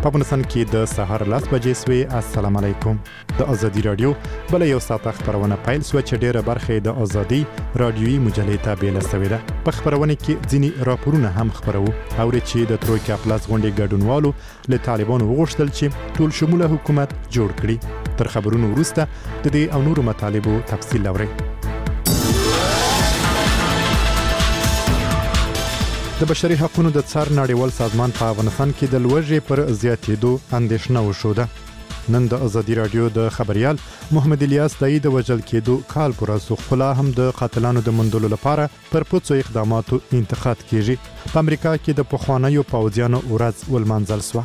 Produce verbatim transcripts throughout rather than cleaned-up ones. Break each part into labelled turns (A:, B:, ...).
A: په افغانستان کې د سهار لاس بجې سوې. السلام علیکم. د ازادي رادیو بل یو ساعت خبرونه پیل سو چې ډیره برخه د ازادي رادیوي مجلې ته بیل سوې ده. په خبرونه کې ځینی راپورونه هم خبرو او چې د ترویکا پلاس غونډې ګډونوالو له طالبانو وغوښتل چې ټول شموله حکومت جوړ کړي. تر خبرونو وروسته د دې او نورو مطالبو تفصیل لوري. د بشري حقوقو د څار نړیوال سازمان په افغانستان کې د لوږې پر زیاتېدو اندېښنه وشوده. نن د ازادي رادیو د خبريال محمد الیاس دای د وجل کېدو کال پر اسو خپل هم د قاتلانو د مندلو لپاره پر پوڅو اقداماتو انتقاد کیږي. په امریکا کې د پخوانیو پوځیانو ورځ ولمانځل شو.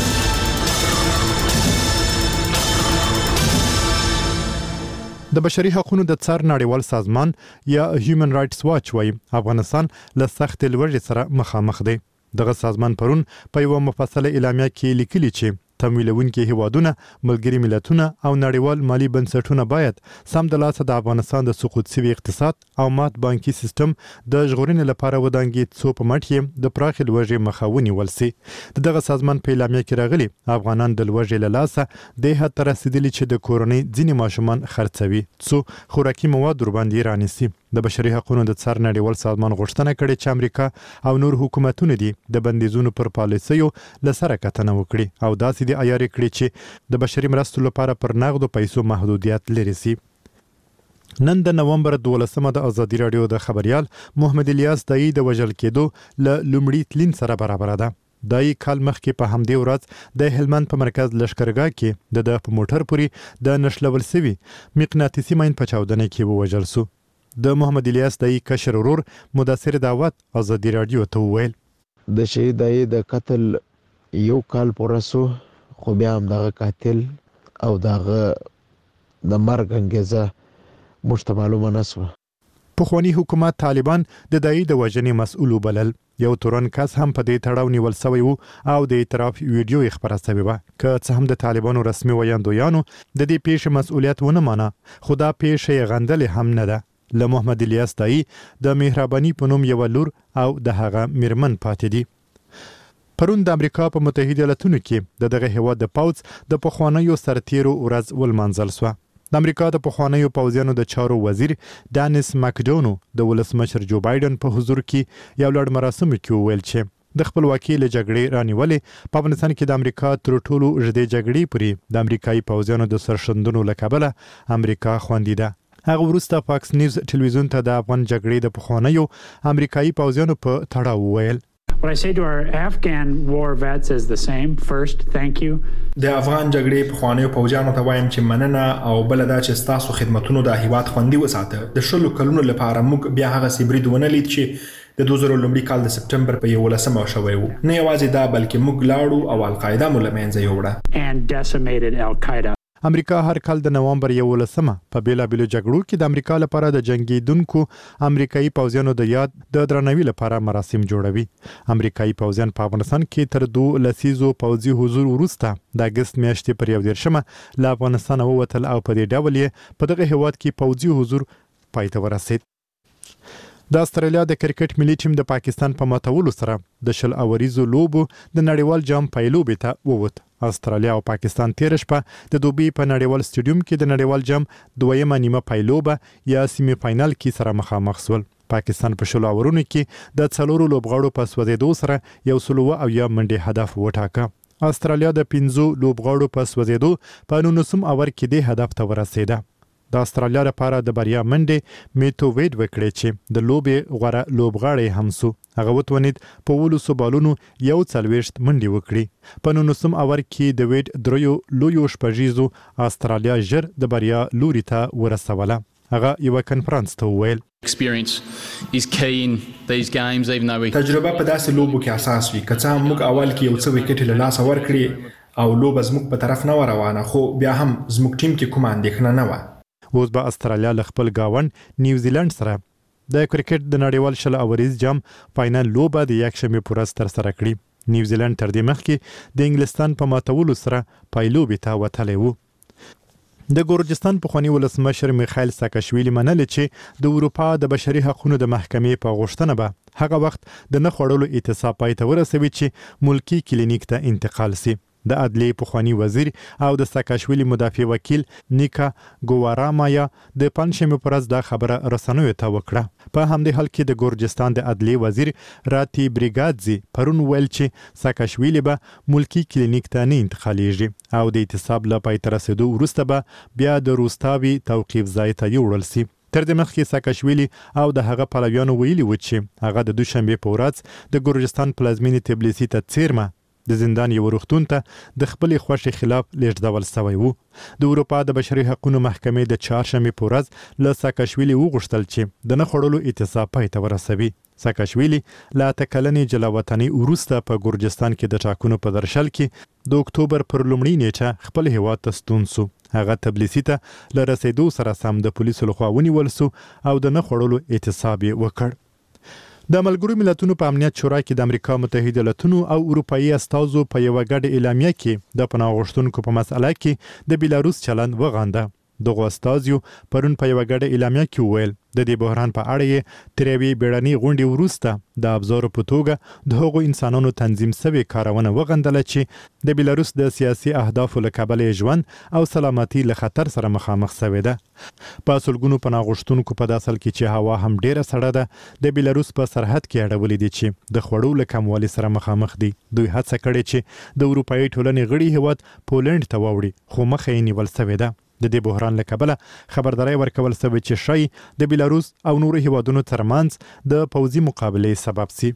A: د بشري حقوقو د څار نړیوال سازمان یا هیومن رائټس واچ وايي افغانستان له سخت لوږې سره مخامخ دی. دغه سازمان پرون په یو مفصله اعلامیه کې لیکلي چې تمویلونکي هیوادونه، ملګري ملتونه او نړیوال مالی بنسټونه باید سم د لاسه د افغانستان د سقوط شوي اقتصاد او مات بانکي سیستم د ژغورنې لپاره ودانګي څو په مټ یې د پراخ لوږې مخه ونیول سي. دغه سازمان په اعلامیه کې راغلي افغانان د لوږې له لاسه د حد تر رسیدلي چې د کورنۍ ځینې ماشومان خرڅوي څو خوراکي مواد ور باندې رانیسي. د بشري حقوقو د څار نړیوال سازمان غوښتنه کړې چې امریکا او نور حکومتونه دي د بندیزونو پر پالیسیو لسره کتنه وکړي او داسې د عیاري کړي چې د بشري مرستو لپاره پر نغدو پیسو محدودیت لري سي. نن د نومبر دولسمه د ازادي رادیو د خبريال محمد الیاس دای د وجل کېدو ل لومړي تلین سره برابر ده. دای کال مخکې په همدې ورځ د هلمند په مرکز لشکرګاه کې د د موټر پوری د نشلول سوي مقناطیسي ماین په چاودنه کې ووجل سو. د محمد الیاس دای کشر ورور مدثر دعوت ازادي رادیو ته ویل
B: د شهید دای د قتل یو کال پورسو خو بیا هم دغه قاتل او دغه د مرګ انګیزه مشته معلومه نسوه.
A: پخوانی حکومت طالبان د دای د وژنې مسؤل بلل. یو تورن کس هم په دې تړاو نیول شوی وو او د اعتراف ویډیو خبره شوی و که څه هم د طالبانو رسمي ویاندویانو د دې پیښې مسؤلیت ونه مانه خو دا پیښه غندل هم نه ده. له محمد الیاس دای د مهرباني په نوم یو لور او د هغه میرمن پاتې دي. پرون د امریکا په متحده ایالاتونو کې د دغه هیواد د پاوز د پخوانیو سرتیرو ورځ ولمانځل شو. د امریکا د پخوانیو پوځیانو د چارو وزیر دانیس ماکډونو د ولسمشر جو بایدن په حضور کې یو لړ مراسم کې ویل چې د خپلواکۍ له جګړې رانیولې په افغانستان کې د امریکا تر ټولو ژدې جګړې پورې د امریکایي پوځیانو د سرښندنو له کبله امریکا خوندي ده. هغه وروسته فاکس نیوز ټلویزیون ته د افغان جګړې د پخوانیو امریکایي پوځیانو په تړاو وویل.
C: What I say to our Afghan war vets is the same. First, thank you.
D: د افغان جګړې پخوانیو پوځیانو ته وایم چې مننه او بل دا چې تاسو خدمتونو د هیواد خوندي وساته. د شلو کلونو لپاره موږ بیا هغه سیبرید ونه لید چې د دوه زره لومړي کال د سپټمبر په یولسمه شوی وو. نه یوازې دا بلکې موږ لاړو او القاعده مو له منځه یوړه
C: and decimated Al-Qaeda.
A: امریکا هر کال د نومبر یولسمه په بیلابیلو جګړو کې د امریکا لپاره د جنگیدونکو امریکایي پوځیانو د یاد د درناوي لپاره مراسم جوړوي. امریکایي پوځیان په افغانستان کې تر دوه لسیزو پوځي حضور وروسته د اگست میاشتې پر یو دیرشمه له افغانستان ووتل او په دې ډول یې په دغه هیواد کې پوځي حضور پای ته ورسید. د استرالیا د کرکټ ملي ټیم د پاکستان په ماتولو سره د شل اوریزو لوبو د نړیوال جام پایلوبې ته ووت. استرالیا او پاکستان تیر شپه د دوبۍ په نړیوال سټیډیوم کې د نړیوال جام دویمه نیمه پایلوبه یا سیمه فائنل کې سره مخامخ شول. پاکستان په شل اورونو کې د څلورو لوبغاړو په سوځېدو سره یو سل او یا منډه هدف وټاکه. استرالیا د پنځو لوبغاړو په سوځېدو په نولسم اور کې د هدف ته ورسېده. د استرالیا لپاره د بریا منډه میتو وید وکړي چې د لوبې غوړه لوبغاړی هم سو. هغه وتونید په ولوسو بالونو یو څلويشت منډي وکړي. په نولسم اور کې د وید دریو لویو شپږیزو استرالیا ژر د بریا لوري ته ورسوله. هغه یو کنفرانس ته ویل
E: experience is key in these games even though we
D: تجربه په داسې لوبو کې اساس وي. که څه هم موږ اول کې یو څه وکټ له لاسه ورکړي او لوب زموږ په طرف نه روانه خو بیا هم زموږ ټیم کې کوم اندېښنه نه و.
A: اوس به استرالیا له خپل گاوند نیوزیلند سره د کرکټ د نړیوال شل اوریز جام فائنل لوبه د یکشنبه پر ورځ تر سره کړي. نیوزیلند تر دې مخکې د انګلستان په ماتولو سره پایلوبې ته وتلی وو. د ګورجستان پخوانی ولسمشر میخائیل ساکاشویلی منل چې د اروپا د بشري حقوقو د محکمې په غوښتنه به هغه وخت د نه خوړلو اعتصاب پای ته ورسوي چې ملکی کلینیک ته انتقال سي. د عدلیې پخوانی وزیر او د ساکاشویلی مدافع وکیل نیکا ګوارامایا د پنځمې پر ورځ دا خبره رسنیو ته وکړه. په همدې حال کې د ګورجستان د عدلیې وزیر راتی بریګادزي پرون ویل چې ساکاشویلی به ملکی کلینیک ته نه انتقالیږي او د اعتصاب له پای ته رسیدو وروسته به بیا د روستاوي توقیف ځای ته یوړل سي. تر دې مخکې ساکاشویلی او د هغه پلویانو ویلي و چې هغه د دوشنبه په ورځ د ګورجستان پلازمینې تبلیسي ته څیرمه د زندان یو روغتون ته د خپلې خوښې خلاف لیږدول شوی و. د اروپا د بشري حقوقو محکمې د چهارشنبې په ورځ له ساکاشویلی وغوښتل چې د نه خوړلو اعتصاب پای ته ورسوي. ساکاشویلی له اته کلنې جلاوطنۍ وروسته په ګورجستان کې د ټاکنو په درشل کې د اکتوبر پر لومړۍ نیټه خپل هیواد ته ستون سو. هغه تبلیسي ته له رسیدو سره سم د پولیسو لخوا ونیول سو او د نه خوړلو اعتصاب یې وکړ. د ملګرو ملتونو په امنیت شورا کې د امریکا متحده ایالاتونو او اروپאי استازو په یو غږ اعلامیه کې د پناه غوښتونکو په مسأله کې د بیلاروس چلند وغانده. دغه استازیو پرون په یو غږ اعلامیه کې وویل د دې بحران په اړه یې تر یوې بیړنۍ غونډې وروسته د ابزارو په توګه د هغو انسانانو تنظیم شوی کارونه وغندله چې د بیلاروس د سیاسي اهدافو له کبله ژوند او سلامتي له خطر سره مخامخ شوی ده. په سلګونو پناه غوښتونکو په داسل کې چې هوا هم ډیره سړه ده د بیلاروس په سرحد کې اړولې دي چې د خوړو له کموالي سره مخامخ دي. دوی هڅه کړې چې د اروپאי ټولنې غړي هیواد پولند ته ووړي خو مخه یې نیول شوې ده. د دې بحران له کبله خبرداري ورکول شوې چې شای د بیلاروس او نورو هیوادونو ترمنځ د پوځي مقابلې سبب سي.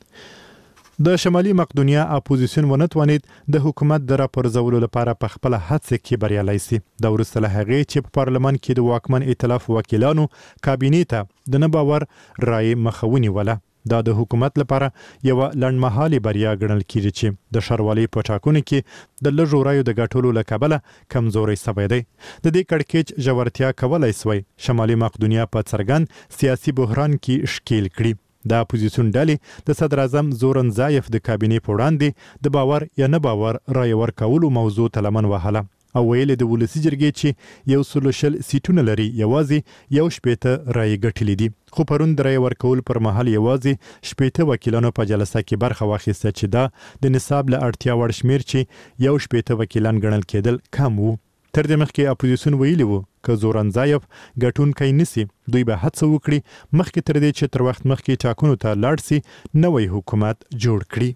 A: د شمالي مقدونیا اپوزیسیون ونتوانید د حکومت د راپرځولو لپاره په خپل هڅه کې بریالي سي. د وروسته له هغې چې په پارلمان کې د واکمن ائتلاف وکیلانو کابینې ته د نه باور رایې مخه ونیوله. دا د حکومت لپاره یو لنډمهالي بریا ګڼل کیږي چې د ښاروالۍ په ټاکنو کې د لږو رایو د ګټلو له کبله کمزوري شوی دی. د دې کړکېچ ژورتیا کولی سوی شمالي مقدونیا په څرګند سیاسي بحران کې ښکیل کړي. د اپوزیسیون ډلې د صدر اعظم زورن زایف د کابینې په وړاندې د باور یا نه باور رایې ورکولو موضوع ته لمن وهله او ویل د ولسی جرګې چې یو سلو شل سیټونه لري یوازې یو شپېته رایې ګټلې دي. خو پرون د رایې ورکول پر مهال یوازې شپېته وکیلانو په جلسه کې برخه واخیسته چې دا د نصاب له اړتیا وړ شمیر چې یو شپېته وکیلان ګڼل کېدل کم وو. تر دې مخکې اپوزیسیون ویلي وو که زورنځایف ګټونکی نسی دوی به هڅه وکړي مخکې تر دې چې تر وخت مخکې ټاکنو ته لاړ سي نوی حکومت جوړ کړي.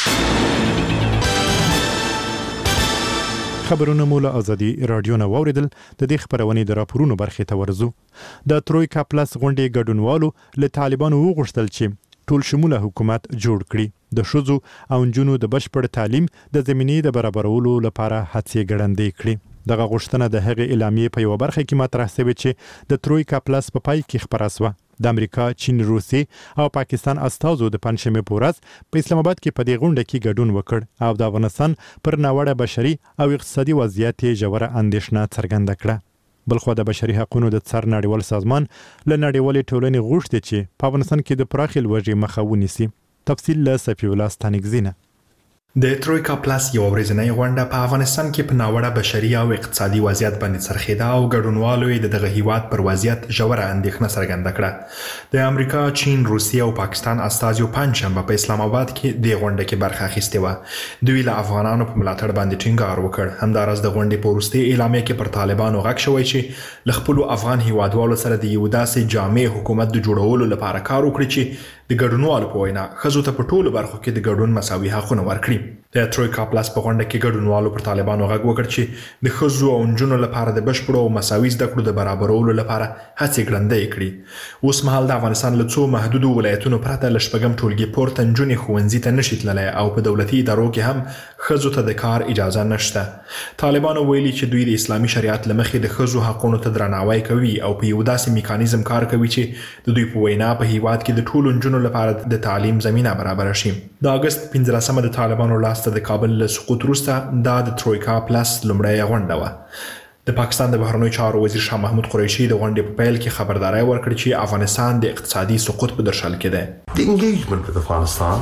A: خبرونه مو له ازادي رادیو نه واوریدل. د دې خبرونې د راپورونو برخې ته ورزو. د ترویکا پلس غونډې ګډونوالو له طالبانو وغوښتل چې ټول شموله حکومت جوړ کړي. د ښځو او نجونو د بشپړ تعلیم د زمینې د برابرولو لپاره هڅې ګړندۍ کړي. دغه غوښتنه د هغې اعلامیې په یوه برخه کې مطرح شوې چې د ترویکا پلس په پای کې خپره شوه. د امریکا، چین، روسیې او پاکستان استازو د پنځمې په ورځ په اسلام آباد کې په دې غونډه کې ګډون وکړ او د افغانستان پر ناوړه بشري او اقتصادي وضعیت یې ژوره اندېښنه څرګنده کړه. بلخو د بشري حقوقو د څار نړیوال سازمان له نړیوالې ټولنې غوښتي چې په افغانستان کې د پراخې لوږې مخه ونیسي. تفصیل له صفی الله ستانکزینه.
D: د ترویکا پلس یو ورځنۍ غونډه په افغانستان کې په ناوړه بشري او اقتصادي وضعیت باندې څرخېده او ګډونوالو یې د دغه هیواد پر وضعیت ژوره اندېښنه څرګنده کړه. د امریکا، چین، روسیې او پاکستان استازو پنځشنبه په اسلام آباد کې د غونډه کې برخه اخیستې وه. دوی له افغانانو په ملاتړ باندې ټینګار وکړ. همداراز د غونډې په وروستۍ اعلامیه کې پر طالبانو غږ شوی چې له خپلو افغان هیوادوالو سره د یو داسې جامع حکومت د جوړولو لپاره کار وکړي چې د ګډونوالو په وینا ښځو ته په ټولو برخو کې د ګډون مساوي حقونه ورکړي. د ترویکا پلس په غونډه کې ګډونوالو پر طالبانو غږ وکړ چې د ښځو او نجونو لپاره د بشپړو او مساوي زده کړو د برابرولو لپاره هڅې ګړندۍ کړي. اوس مهال د افغانستان له څو محدودو ولایتونو پرته له شپږم ټولګي پورته نجونې ښوونځي ته نشي تللی او په دولتي ادارو کې هم ښځو ته د کار اجازه نشته. طالبانو ویلي چې دوی د اسلامي شریعت له مخې د ښځو حقونو ته درناوی کوي او په یو داسې میکانیزم کار کوي چې د دوی په وینا په هیواد کې د ټولو نجونو لپاره د تعلیم زمینه برابر شي. د اگست پنځلسمه د طالبانو لاسته د کابل له سقوط وروسته دا د ترویکا پلس لومړۍ غونډه وه. د پاکستان د بهرنیو چارو وزیر شاه محمود قریشي د غونډې په پیل کې خبرداری ورکړ چې افغانستان د اقتصادي سقوط په درشل کې دی.
F: The engagement with Afghanistan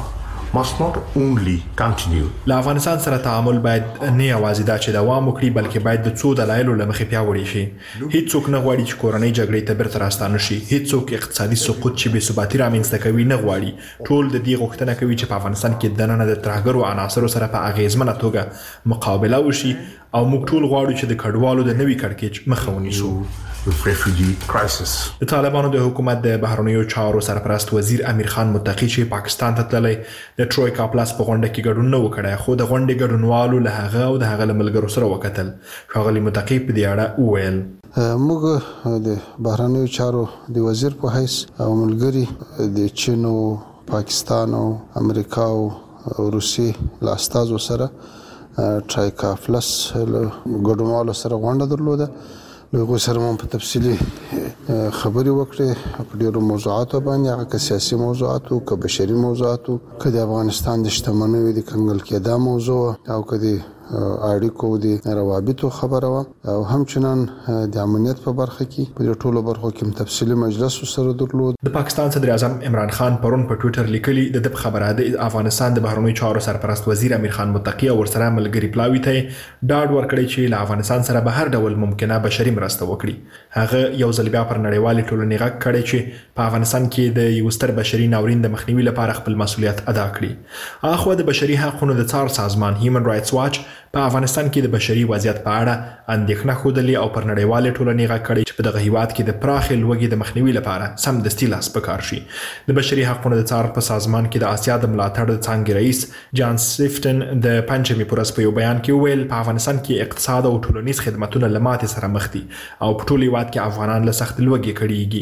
F: must not only continue.
D: له افغانستان سره تعامل باید نه یوازې دا چې دوام وکړي بلکې باید د څو دلایلو له مخې پیاوړی شي. هیڅوک نه غواړي چې کورنۍ جګړې ته بیرته راستانه شي. هیڅوک اقتصادي سقوط چې بې ثباتي رامنځته کوي نه غواړي. ټول د دې غوښتنه کوي چې په افغانستان کې دننه د ترهګرو عناصرو سره په اغیزمنه توګه مقابله وشي او موږ ټول غواړو چې د کډوالو د نوي کړکېچ مخه ونیسو.
F: refugee crisis.
D: د طالبانو د حکومت د بهرنیو چارو سرپرست وزیر امیر خان متقی چې پاکستان ته تللی د ټرویکا پلاس په غونډه کې ګډون نه وکړی خو د غونډې ګډونوالو له هغه او د هغه له ملګرو سره وکتل. ښاغلي متقی په دې اړه وویل
G: موږ د بهرنیو چارو د وزیر په حیث او ملګري د چین او پاکستان او امریکا او روسیې له استازو سره ټرویکا پلاس ګډونوالو سره غونډه درلوده. لږ سره مون په تفصیلی خبري وکړې په ډیرو موضوعاتو باندې هغه که سیاسي موضوعاتو که بشري موضوعاتو که د افغانستان د شتمنیو د کنګل کېدا موضوع او که د اړیکو د روابطو خبره و او همچنان د امنیت په برخه کې په ټولو برخو کې تفصیلی مجلس سره درلود.
D: د پاکستان صدر اعظم عمران خان پرون په ټوئیټر لیکلي د د خبره د افغانستان د بهرنیو چارو سرپرست وزیر امیر خان متقی او ورسره ملګری پلاوی ته ډاډ ورکړی چې له افغانستان سره به هر ډول ممکنه بشري مرسته وکړي. هغه یو ځل بیا پر نړیوالې ټولنې غږ کړی چې په افغانستان کې د یو ستر بشري ناورین د مخنیوي لپاره خپل مسؤلیت ادا کړي. اخو د بشري حقوقو د څار سازمان هیومن رائټس واچ په افغانستان کې د بشري وضعیت په اړه اندېښنه ښودلې او پر نړیوالې ټولنې غږ کړی چې په دغه هیواد کې د پراخې لوږې د مخنیوي لپاره سمدستي لاس په کار شي. د بشري حقوقو د څار په سازمان کې د آسیا د ملاتړ د څانګې رئیس جان سیفټن د پنځمې پر ورځ په یو بیان کې وویل په افغانستان کې اقتصاد او ټولنیز خدماتونه له ماتې سره مخ دي او په ټول هیواد کې افغانان له سخت لوږې کړيږي.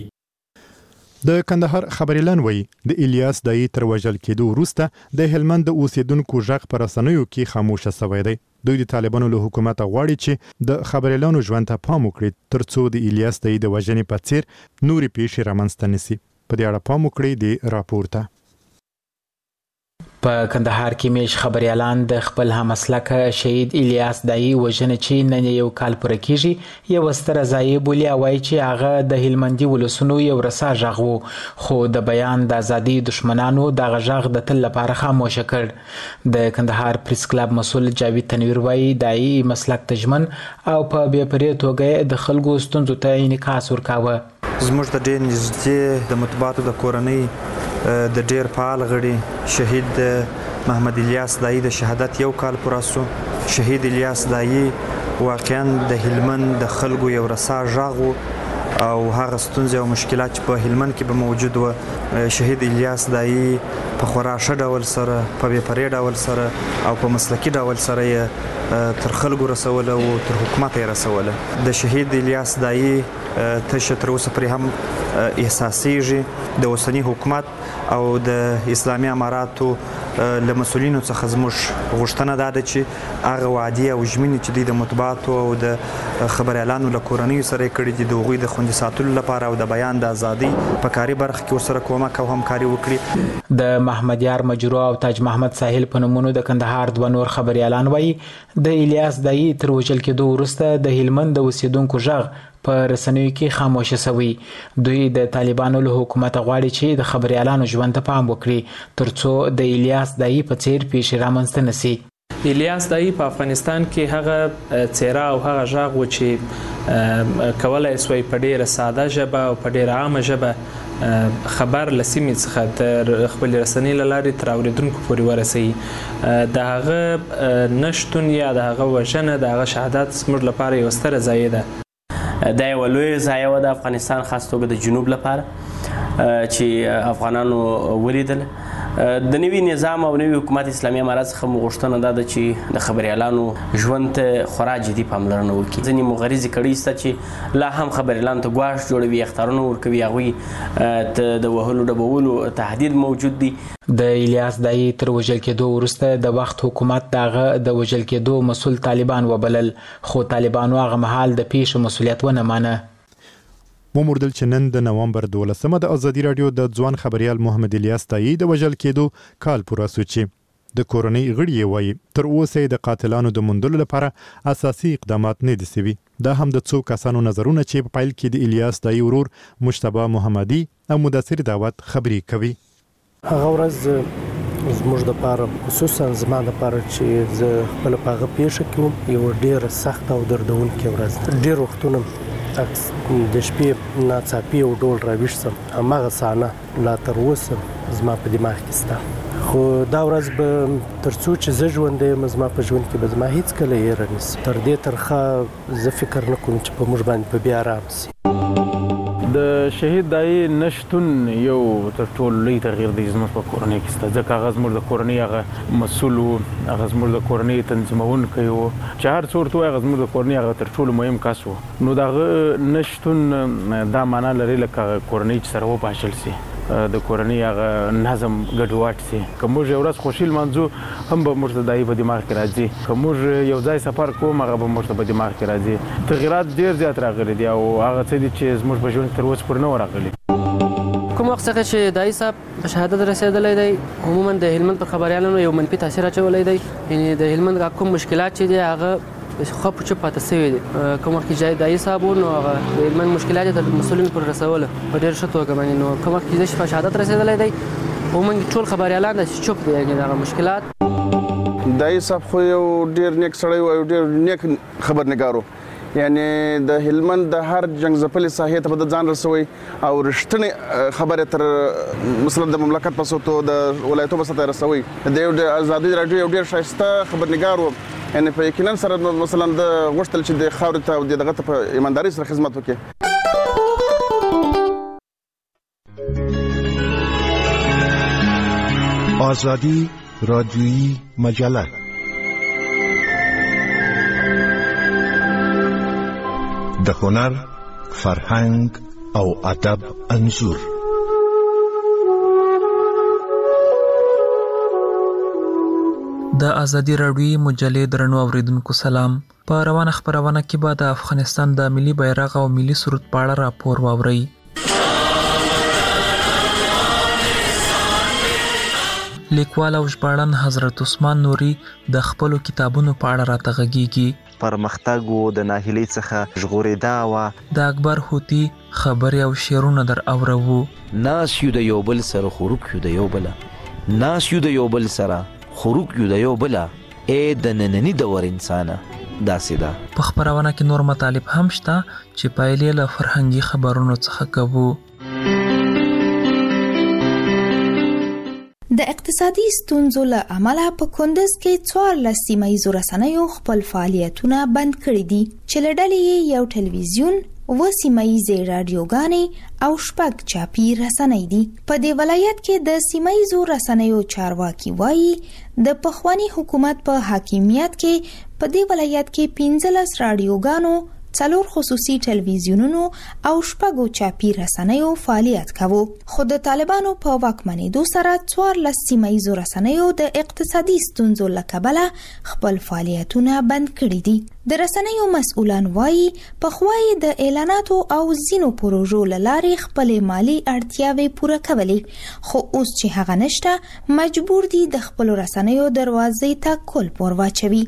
A: د کندهار خبريالان وایي د الیاس دای تر وژل کېدو وروسته د هلمند د اوسیدونکو ژغ پر رسنیو کې خاموشه شوی دی. دوی د طالبانو له حکومت غواړي چې د خبريالانو ژوند ته پام وکړي ترڅو د الیاس دای د وژنې په څیر نوري پیښې رامنځته نشي. په دې اړه پام وکړي د راپور ته.
H: په کندهار کې میش خبريالان د خپل همسلکه شهید الیاس دای وژنې چې نن یو کال پوره کیږي یو ستر ځای بولی وایي چې هغه د هلمندي ولسونو یو رسا ژغ وو خو د بیان د ازادي دشمنانو د غژغ د تل لپاره خاموشه کړ. د کندهار پریس کلب مسول جاوید تنویر وایي دای مسلک تجمن او په بې پرې توګه د خلکو ستونزو ته انعکاس ورکاوه.
I: زموږ د ډېر نږدې د مطبوعاتو د کورنۍ د ډېر فعال غړي شهید محمد الیاس دای د شهادت یو کال پوره شو. شهید الیاس دای واقعا د هلمند د خلکو یو رسا ژغ او هغه ستونزې او مشکلات چې په هلمند کې به موجود و شهید الیاس دای په خورا ښه ډول سره په بې پرې ډول سره او په مسلکي ډول سره یې تر خلکو رسوله او تر حکومت یې رسوله. د شهید الیاس دای تشه تر اوسه پرې هم احساسیږي. د اوسني حکومت او د اسلامي اماراتو له مسؤلینو څخه زموږ غوښتنه دا ده چې هغه وعدې او ژمنې چې دوی د مطبوعاتو او د خبريالانو له کورنیو سره یې کړي دي د هغوی د خوندي ساتلو لپاره او د بیان د ازادۍ په کاري برخه کې ورسره کومک او همکاري وکړي.
H: د محمد یار مجرو او تاج محمد ساحل په نومونو د کندهار دوه نور خبريالان وایي د الیاس دای تر وژل کېدو وروسته د هلمند د اوسیدونکو ژغ په رسنیو کې خاموشه شوی. دوی د طالبانو له حکومت غواړي چې د خبريالانو ژوند ته پام وکړي ترڅو د الیاس دای په څیر پیښې رامنځته نشي.
J: الیاس دای په افغانستان کې هغه څیره او هغه ژغ و چې کولای سوی په ډیره ساده ژبه او په ډیره عامه ژبه خبر لسیمې څخه تر خپل رسنۍ له لارې تر اوریدونکو پورې ورسوي. د هغه نشتون یا د هغه وژنه د هغه شهادت زموږ لپاره یو ستره ضایعه ده.
K: دا یو لویه ضایعه وه د افغانستان خاص توګه د جنوب لپاره چې افغانانو ولیدل. د نوي نظام او نوي حکومت اسلامي امارات څخه مو غوښتنه دا ده چې د خبريالانو ژوند ته خورا جدي پاملرنه وکړي. ځینې مغرضې کړۍ شته چې لا هم خبريالانو ته ګواښ جوړوي اخطارونه ورکوي هغوی ته د وهلو ډبولو تهدید موجود دی.
H: د الیاس دای تر وژل کېدو وروسته د وخت حکومت دغه د وژل کېدو مسول طالبان وبلل خو طالبانو هغه مهال د پیښو مسولیت ونه مانه.
A: وموردل چې نن د نومبر دولسمه د ازادي رادیو د ځوان خبريال محمد الیاس دای د وژل کېدو کال پوره شو چې د کورنۍ غړي وایي تر اوسه د قاتلانو د موندلو لپاره اساسي اقدامات نه دي شوي. دا هم د څو کسانو نظرونه چې په پیل کې د الیاس دای ورور مجتبی محمدي او مدثر دعوت خبري کوي.
L: هغه ورځ زموږ لپاره خصوصا زما لپاره چې زه خپل پاغه پیښه کوم یو ډیر سخت او دردونکې ورځ ډیر وختونه د شپې ناڅاپي او ډول راويښ سم هماغه سانه لا تر اوسه زما په دماغ کې سته خو دا ورځ به ترڅو چې زه ژوندی یم زما په ژوند کې به زما هیڅ کله هیره نشي تر دې ترخه زه فکر نه کوم چې په موږ باندې په بیا آرام شي
M: د شهید دای نشتون یو تر ټولو لوی تغییر دی زموږ په کورنۍ کې ست ځکه هغه زموږ د کورنۍ هغه مسؤل او هغه زموږ د کورنۍ تنظیمونکی او چې هر څورته هغه زموږ د کورنۍ هغه تر ټولو مهم کس وو نو دغه نشتون دا معنا لري لکه کورنۍ چې سره و پاشل سي د کورنۍ هغه نظم ګډوډ سي کوم یو ورځ خوشیل منځو هم به موږ دای په دماغ کې راځي کوم یو ځای سفر کوم هغه به موږ په دماغ کې راځي تغیرات ډیر زیات راغلي دي او هغه څه دي چې زموږ په ژوند تر اوسه پر نه راغلي
N: کوم وخت څخه چې دای صاحب په شهادت رسیدلی دی عموما د هلمند په خبريالانو یو منفي تاثیر اچولی دی یعنی د هلمند کوم مشکلات چې دي هغه خو په چپ پاتې شوی دي کوم وخت چې دای صاحب نو هغه د هلمند مشکلات د مسولین پر رسوله په ډیر ښه توګه باندې نو کوم وخت چې په شهادت رسیدلی دی عموما ټول خبريالان د چپ دي یعنی دا مشکلات
O: دای صاحب خو یو ډیر نیک سړی او ډیر نیک خبرنګارو یعنی د هلمند د هر جنگ ځپلې ساحې ته د ځان رسوي او رښتینی خبره تر مثلا د مملکت په سوتو د ولایتو په سطح رسوي د یو د ازادي رادیو یو ډیر شایسته خبرنګار و یعنی په یقینا سره مثلا د غوښتل چې د خاورې ته او دغه په ایمانداري سره خدمت وکړي
P: آزادی رادیویی مجله د هنر، فرهنګ او ادب انځور
Q: د ازادي راډیویي مجلې درنو اوریدونکو سلام په روانه خبرونه کې به د افغانستان د ملي بیرغ او ملي سرود په اړه راپور واورئ لیکوال او ژباړن حضرت عثمان نوري د خپلو کتابونو په اړه راته غږیږي
R: پرمختګ و د ناهیلۍ څخه ژغورېدا وه
Q: د اکبر هوتي خبرې او شعرونه در اورو
S: ناس یو د یو بل سره خوروک یو د یو بل ناس یو د یو بل سره خوروک یو د یو بل ای د نننی دور انسانه داسې ده
Q: په خبرونه کې نور مطالب هم شته چې پایلې له فرهنګي خبرونو څخه کوو
T: د اقتصادي ستونزو له امله په کندز کې څوارلس سیمه ییزو رسنیو خپل فعالیتونه بند کړي دي چې له ډلې یو ټلویزیون و سیمه ییزې راډیوګانې او شپږ چاپي رسنۍ دي په دې ولایت کې د سیمه ییزو رسنیو چارواکي وایي د پخوانی حکومت په حاکمیت کې په دې ولایت کې پنځلس راډیوګانو څلور خصوصي ټلویزیونونو او شپږو چاپي رسنیو فعالیت کاوه خو د طالبانو په واکمنېدو سره څوارلس سیمه ییزو رسنیو د اقتصادي ستونزو له کبله خپل فعالیتونه بند کړي دي د رسنیو مسؤلان وایي پخوا یې د اعلاناتو او ځینو پروژو له لارې خپلې مالي اړتیاوې پوره کولې خو اوس چې هغه نشته مجبور دي د خپلو رسنیو دروازې ته کلپ ور واچوي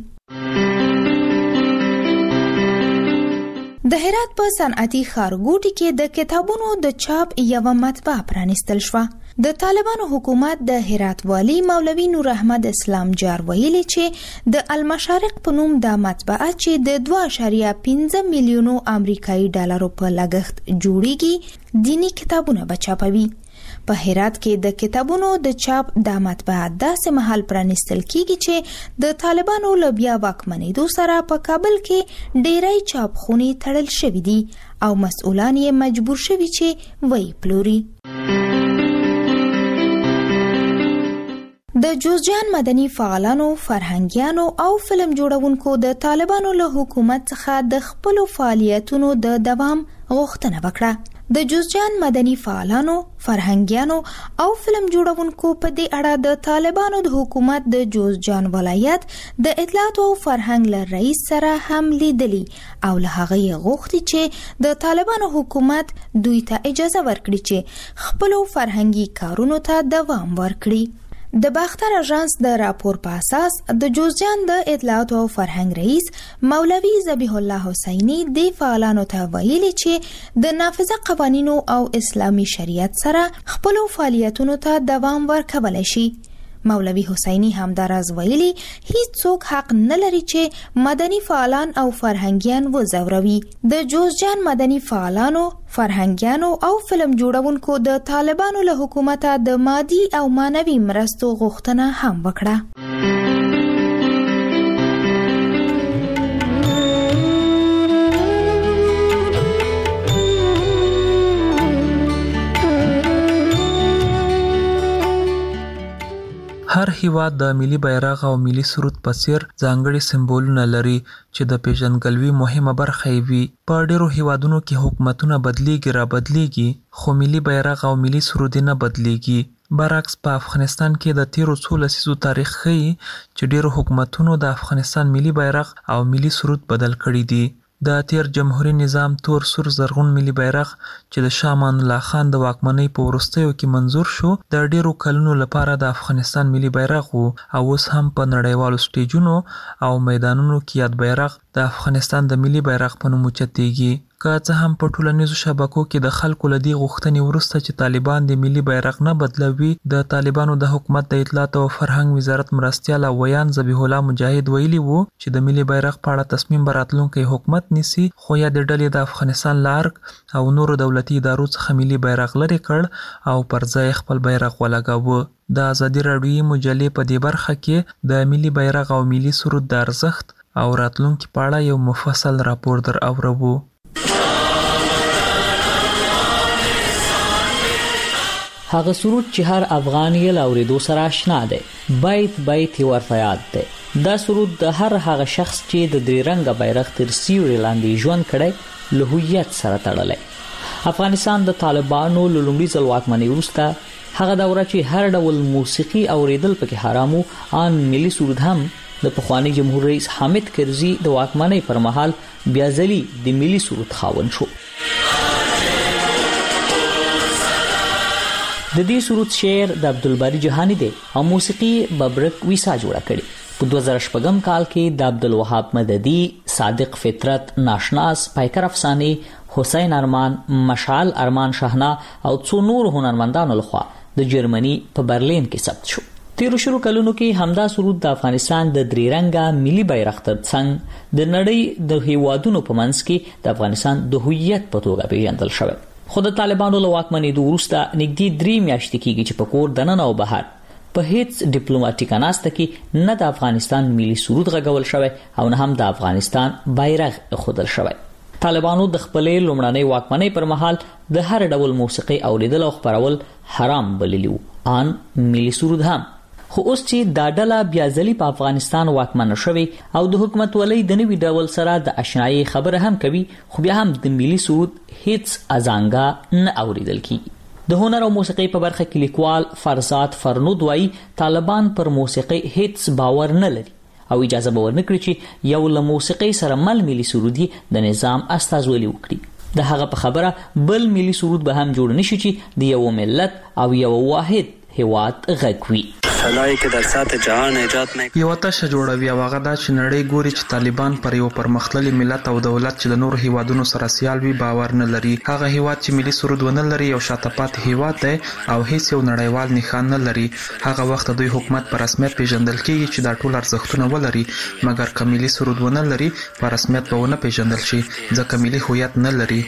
T: د هرات په صنعتي ښارګوټي کې د کتابونو د چاپ یوه مطبعه پرانیستل شوه د طالبانو حکومت د هرات والی مولوي نور احمد اسلام جار ویلي چې د المشارق په نوم د مطبعه چې د دوه اعشاریه پنځه میلیونو امریکایي ډالرو په لګښت جوړیږي دینی کتابونه به چاپوي په هرات کې د کتابونو د چاپ د مطبعه داسې مهال پرانیستل کیږي چې د طالبانو له بیا واکمنېدو سره په کابل کې ډېری چاپخونې تړل شوي دي او مسؤلان یې مجبور شوي چې ویې پلوري د جوزجان مدني فعالانو، فرهنګیانو او فلم جوړونکو د طالبانو له حکومت څخه د خپلو فعالیتونو د دوام غوښتنه وکړه د جوزجان مدني فعالانو، فرهنګیانو او فلم جوړونکو په دې اړه د طالبانو د حکومت د جوزجان ولایت د اطلاعات او فرهنګ له رئیس سره هم لیدلی او له هغه یې غوښتي چې د طالبانو حکومت دوی ته اجازه ورکړي چې خپلو فرهنګي کارونو ته دوام ورکړي د باختر اژانس د راپور په اساس د جوزجان د اطلاعات او فرهنګ رئیس مولوي ذبیح الله حسینی د فعالانو ته ویلي چې د نافذه قوانینو او اسلامي شریعت سره خپل فعالیتونو ته دوام ورکول شي مولوي حسینی همداراز ویلي هیڅ څوک حق نه لري چې مدني فعالان او فرهنګیان وځوروي. د جوزجان مدني فعالانو، فرهنګیانو او فلم جوړونکو د طالبانو له حکومته د مادي او مانوي مرستو غوښتنه هم وکړه.
Q: هر هیواد د ملي بیرغ او ملي سرود په څیر ځانګړي سمبولونه لري چې د پیژندګلوي مهمه برخه وي. په ډیرو هیوادونو کې حکومتونه بدلیږي را بدلیږي خو ملي بیرغ او ملي سرود نه بدلیږي. برعکس په افغانستان کې د تیرو څو لسیزو تاریخ ښيي چې ډیرو حکومتونو د افغانستان ملي بیرغ او ملي سرود بدل کړي دي. د تیر جمهوریت نظام تور سور زرغون ملي بیرغ چې د شاه امان الله خان د واکمنۍ په وروستیو کې منظور شو د ډیرو کلونو لپاره د افغانستان ملي بیرغ وو او اوس هم په نړیوالو سټیجونو او میدانونو کې یاد بیرغ د افغانستان د ملي بیرغ په نوم اوچتېږي. که څه هم په ټولنیزو شبکو کې د خلکو له دې غوښتنې وروسته چې طالبان د ملي بیرغ نه بدلوي، د طالبانو د حکومت د اطلاعات او فرهنګ وزارت مرستیال ویان ذبیح الله مجاهد ویلي وو چې د ملي بیرغ په اړه تصمیم به راتلونکی حکومت نیسي، خو یا د ډلې د افغانستان له ارګ او نورو دولتي ادارو څخه ملي بیرغ لرې کړ او پر ځای خپل بیرغ ولګاوه. د ازادي راډیویي مجلې په دې برخه کې د ملي بیرغ او ملي سرود د ارزښت او راتلونکي په اړه یو مفصل راپور در اورو.
U: هغه سرود چې هر افغان یې له اورېدو سره آشنا دی، بیت بیت یې ورته یاد دی. دا سرود د هر هغه شخص چې د درې رنګه بیرغ تر سیوري لاندې ژوند کړی له هویت سره تړلی. افغانستان د طالبانو له لومړي ځل واکمنۍ وروسته هغه دوره چې هر ډول موسیقي اورېدل پکې حرام و، آن ملي سرود هم د پخواني جمهور رئیس حامد کرزي د واکمنۍ پر مهال بیا ځلي د ملي سرود خاوند شو. د دې سرود شعر د عبدالباری جهانی دی او موسیقي ببرک ویسا جوړه کړي. په دوه زره شپږم کال کې د عبدالوهاب مددي، صادق فطرت، ناشناس، پایکر افساني، حسین ارمان، مشعل ارمان شهنا او څو نور هنرمندانو لخوا د جرمني په برلین کې ثبت شو. تیرو شروع کلونو کې همدا سرود د افغانستان د درې رنګه ملي بیرغ تر څنګ د نړۍ د هیوادونو په منځ کې د افغانستان د هویت په توګه پیژندل شوی. خو د طالبانو له واکمنېدو وروسته نږدې درې میاشتې کېږي چې په کور دننه او بهر په هیڅ ډیپلوماټیک اناسته کې نه د افغانستان ملي سرود غږول شوی او نه هم د افغانستان بیرغ ایښودل شوی. طالبانو د خپلې لومړنۍ واکمنۍ پر مهال د هر ډول موسیقي اوریدل او خپرول حرام بللی وو، آن ملي سرود هم. خو اوس چې دا ډله بیا ځلي په افغانستان واکمنه شوې او د حکومت ولۍ د نوي ډول سره د اشنایي خبره هم کوي، خو بیا هم د ملي سرود هیڅ ازانګه نه اوریدل کیږي. د هنر او موسیقي په برخه کې لیکوال فرزاد فرنود وایي طالبان پر موسیقي هیڅ باور نه لري او اجازه به ورنه کړي چې یو له موسیقي سره مل ملي سرود د نظام استازولي وکړي. د هغه په خبره بل ملي سرود به هم جوړ نشي چې د یو ملت او یو واحد هیواد غږ وي.
V: فلای که در سطح جهان ایجاد نکړي.
Q: یو تشه جوړوي او هغه دا چې نړۍ ګوري چې طالبان پر یو پرمختللي ملت او دولت چې د نورو هیوادونو سره سیال وي باور نه لري. هغه هیواد چې ملي سرود ونه لري یو شاته پاتې هیواد دی او هیڅ یو نړیوال نښان نه لري. هغه وخت دوی حکومت په رسمیت پیژندل کیږي چې دا ټول ارزښتونه ولري، مګر که ملي سرود ونه لري په رسمیت به ونه پیژندل شي ځکه ملي هویت نه لري.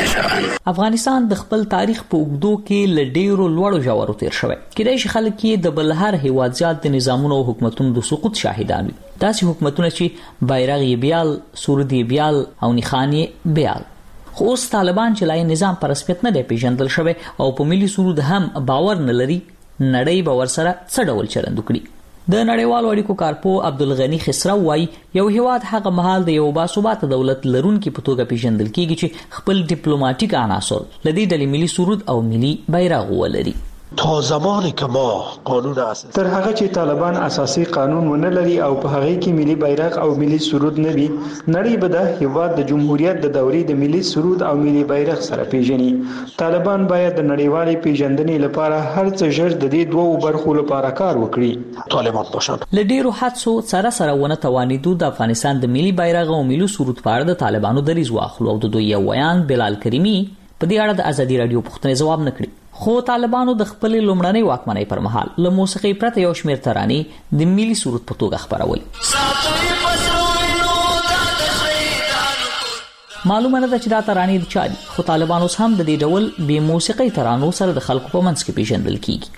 U: افغانستان د خپل تاریخ په اوږدو کې له ډیرو لوړو ژورو تیر شوی. کېدای شي خلک یې د بل هر هیواد زیات د نظامونو او حکومتونو د سقوط شاهدان وي. داسې حکومتونه چې بیرغ یې بیال، سرود یې بیال او نښان یې بیال. خو اوس طالبان چې لا نظام په رسمیت نه دی پیژندل شوی او په ملي سرود هم باور نه لري، نړۍ به ورسره څه ډول چلند وکړي. د نړیوالو اړیکو کارپو عبدالغني خسرو وایي یو هیواد هغه مهال د یو باثباته دولت لرونکي په توګه پیژندل کیږي چې خپل ډیپلوماټیک عناصر له دې ډلې ملي سرود او ملي بیرغ ولري.
W: تا زمانی که ما قانون اساسی
X: تر هغه چې طالبان اساسي قانون ونه لري او په هغه کې ملي بیرغ او ملي سرود نه وي، نړۍ به د هیواد د جمهوریت د دورې د ملي سرود او ملي بیرغ سره پیژني. طالبان باید د نړیوالې پیژندنې لپاره هر څه ژر د دې دوو برخو لپاره کار وکړي.
W: طالبان باشن
U: له ډیرو حادثو سره سره ونه توانیدو د افغانستان د ملي بیرغ او ملي سرود په اړه د طالبانو دریځ واخلو او د دوی یو ویان بلال کریمي په دې اړه د ازادي رادیو پوښتنې ځواب نه کړي. خو طالبانو د خپل لومړنۍ واکمنۍ پر مهال له موسیقي پرته یو شمېر ترانې د ملي سرود په توګه خپرولې. معلومه نه ده چې دا ترانې د چا دي، خو طالبان اوس هم د دې ډول بې موسیقۍ ترانو سره د خلکو په منځ کې پیژندل کیږي.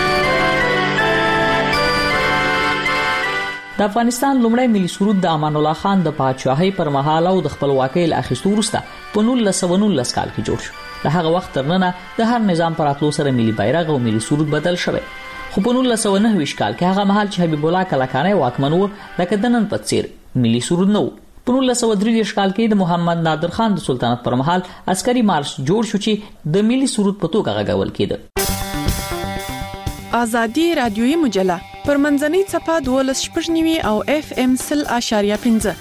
U: د افغانستان لومړی ملي سرود د امان الله خان د پاچاهۍ پر مهال او د خپلواکۍ له اخیستو وروسته په نولس سوه نولس کال کې جوړ شو. له هغه وخت تر ننه د هر نظام پر راتلو سره ملي بیرغ او ملي سرود بدل شوی، خو په نولس سوه نهه ویشت کال کې هغه مهال چې حبیب الله کلکانی واکمن و لکه د نن په څیر ملي سرود نه و. په نولس سوه درې دېرش کال کې د محمد نادر خان د سلطنت پر مهال عسکري مارش جوړ شو چې د ملي سرود په توګه غږول کېده.
B: آزادي رادیویي مجله پر منځنۍ څپه دولس شپږ نوي او اف ام سل اشاریه پنځه.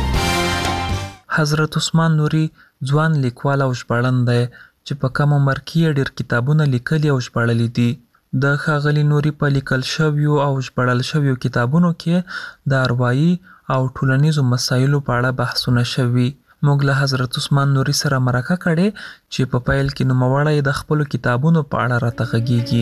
Q: حضرت عثمان نوري ځوان لیکوال او ژباړن دی چې په کم عمر کې ډېر کتابونه لیکلي او ژباړلي دي. د ښاغلي نوري په لیکل شویو او ژباړل شویو کتابونو کې د اروایي او ټولنیزو مسایلو په اړه بحثونه شوي. موږ له حضرت عثمان نوري سره مرکه کړې چې په پیل کې نوموړی د خپلو کتابونو په اړه راته غږیږي.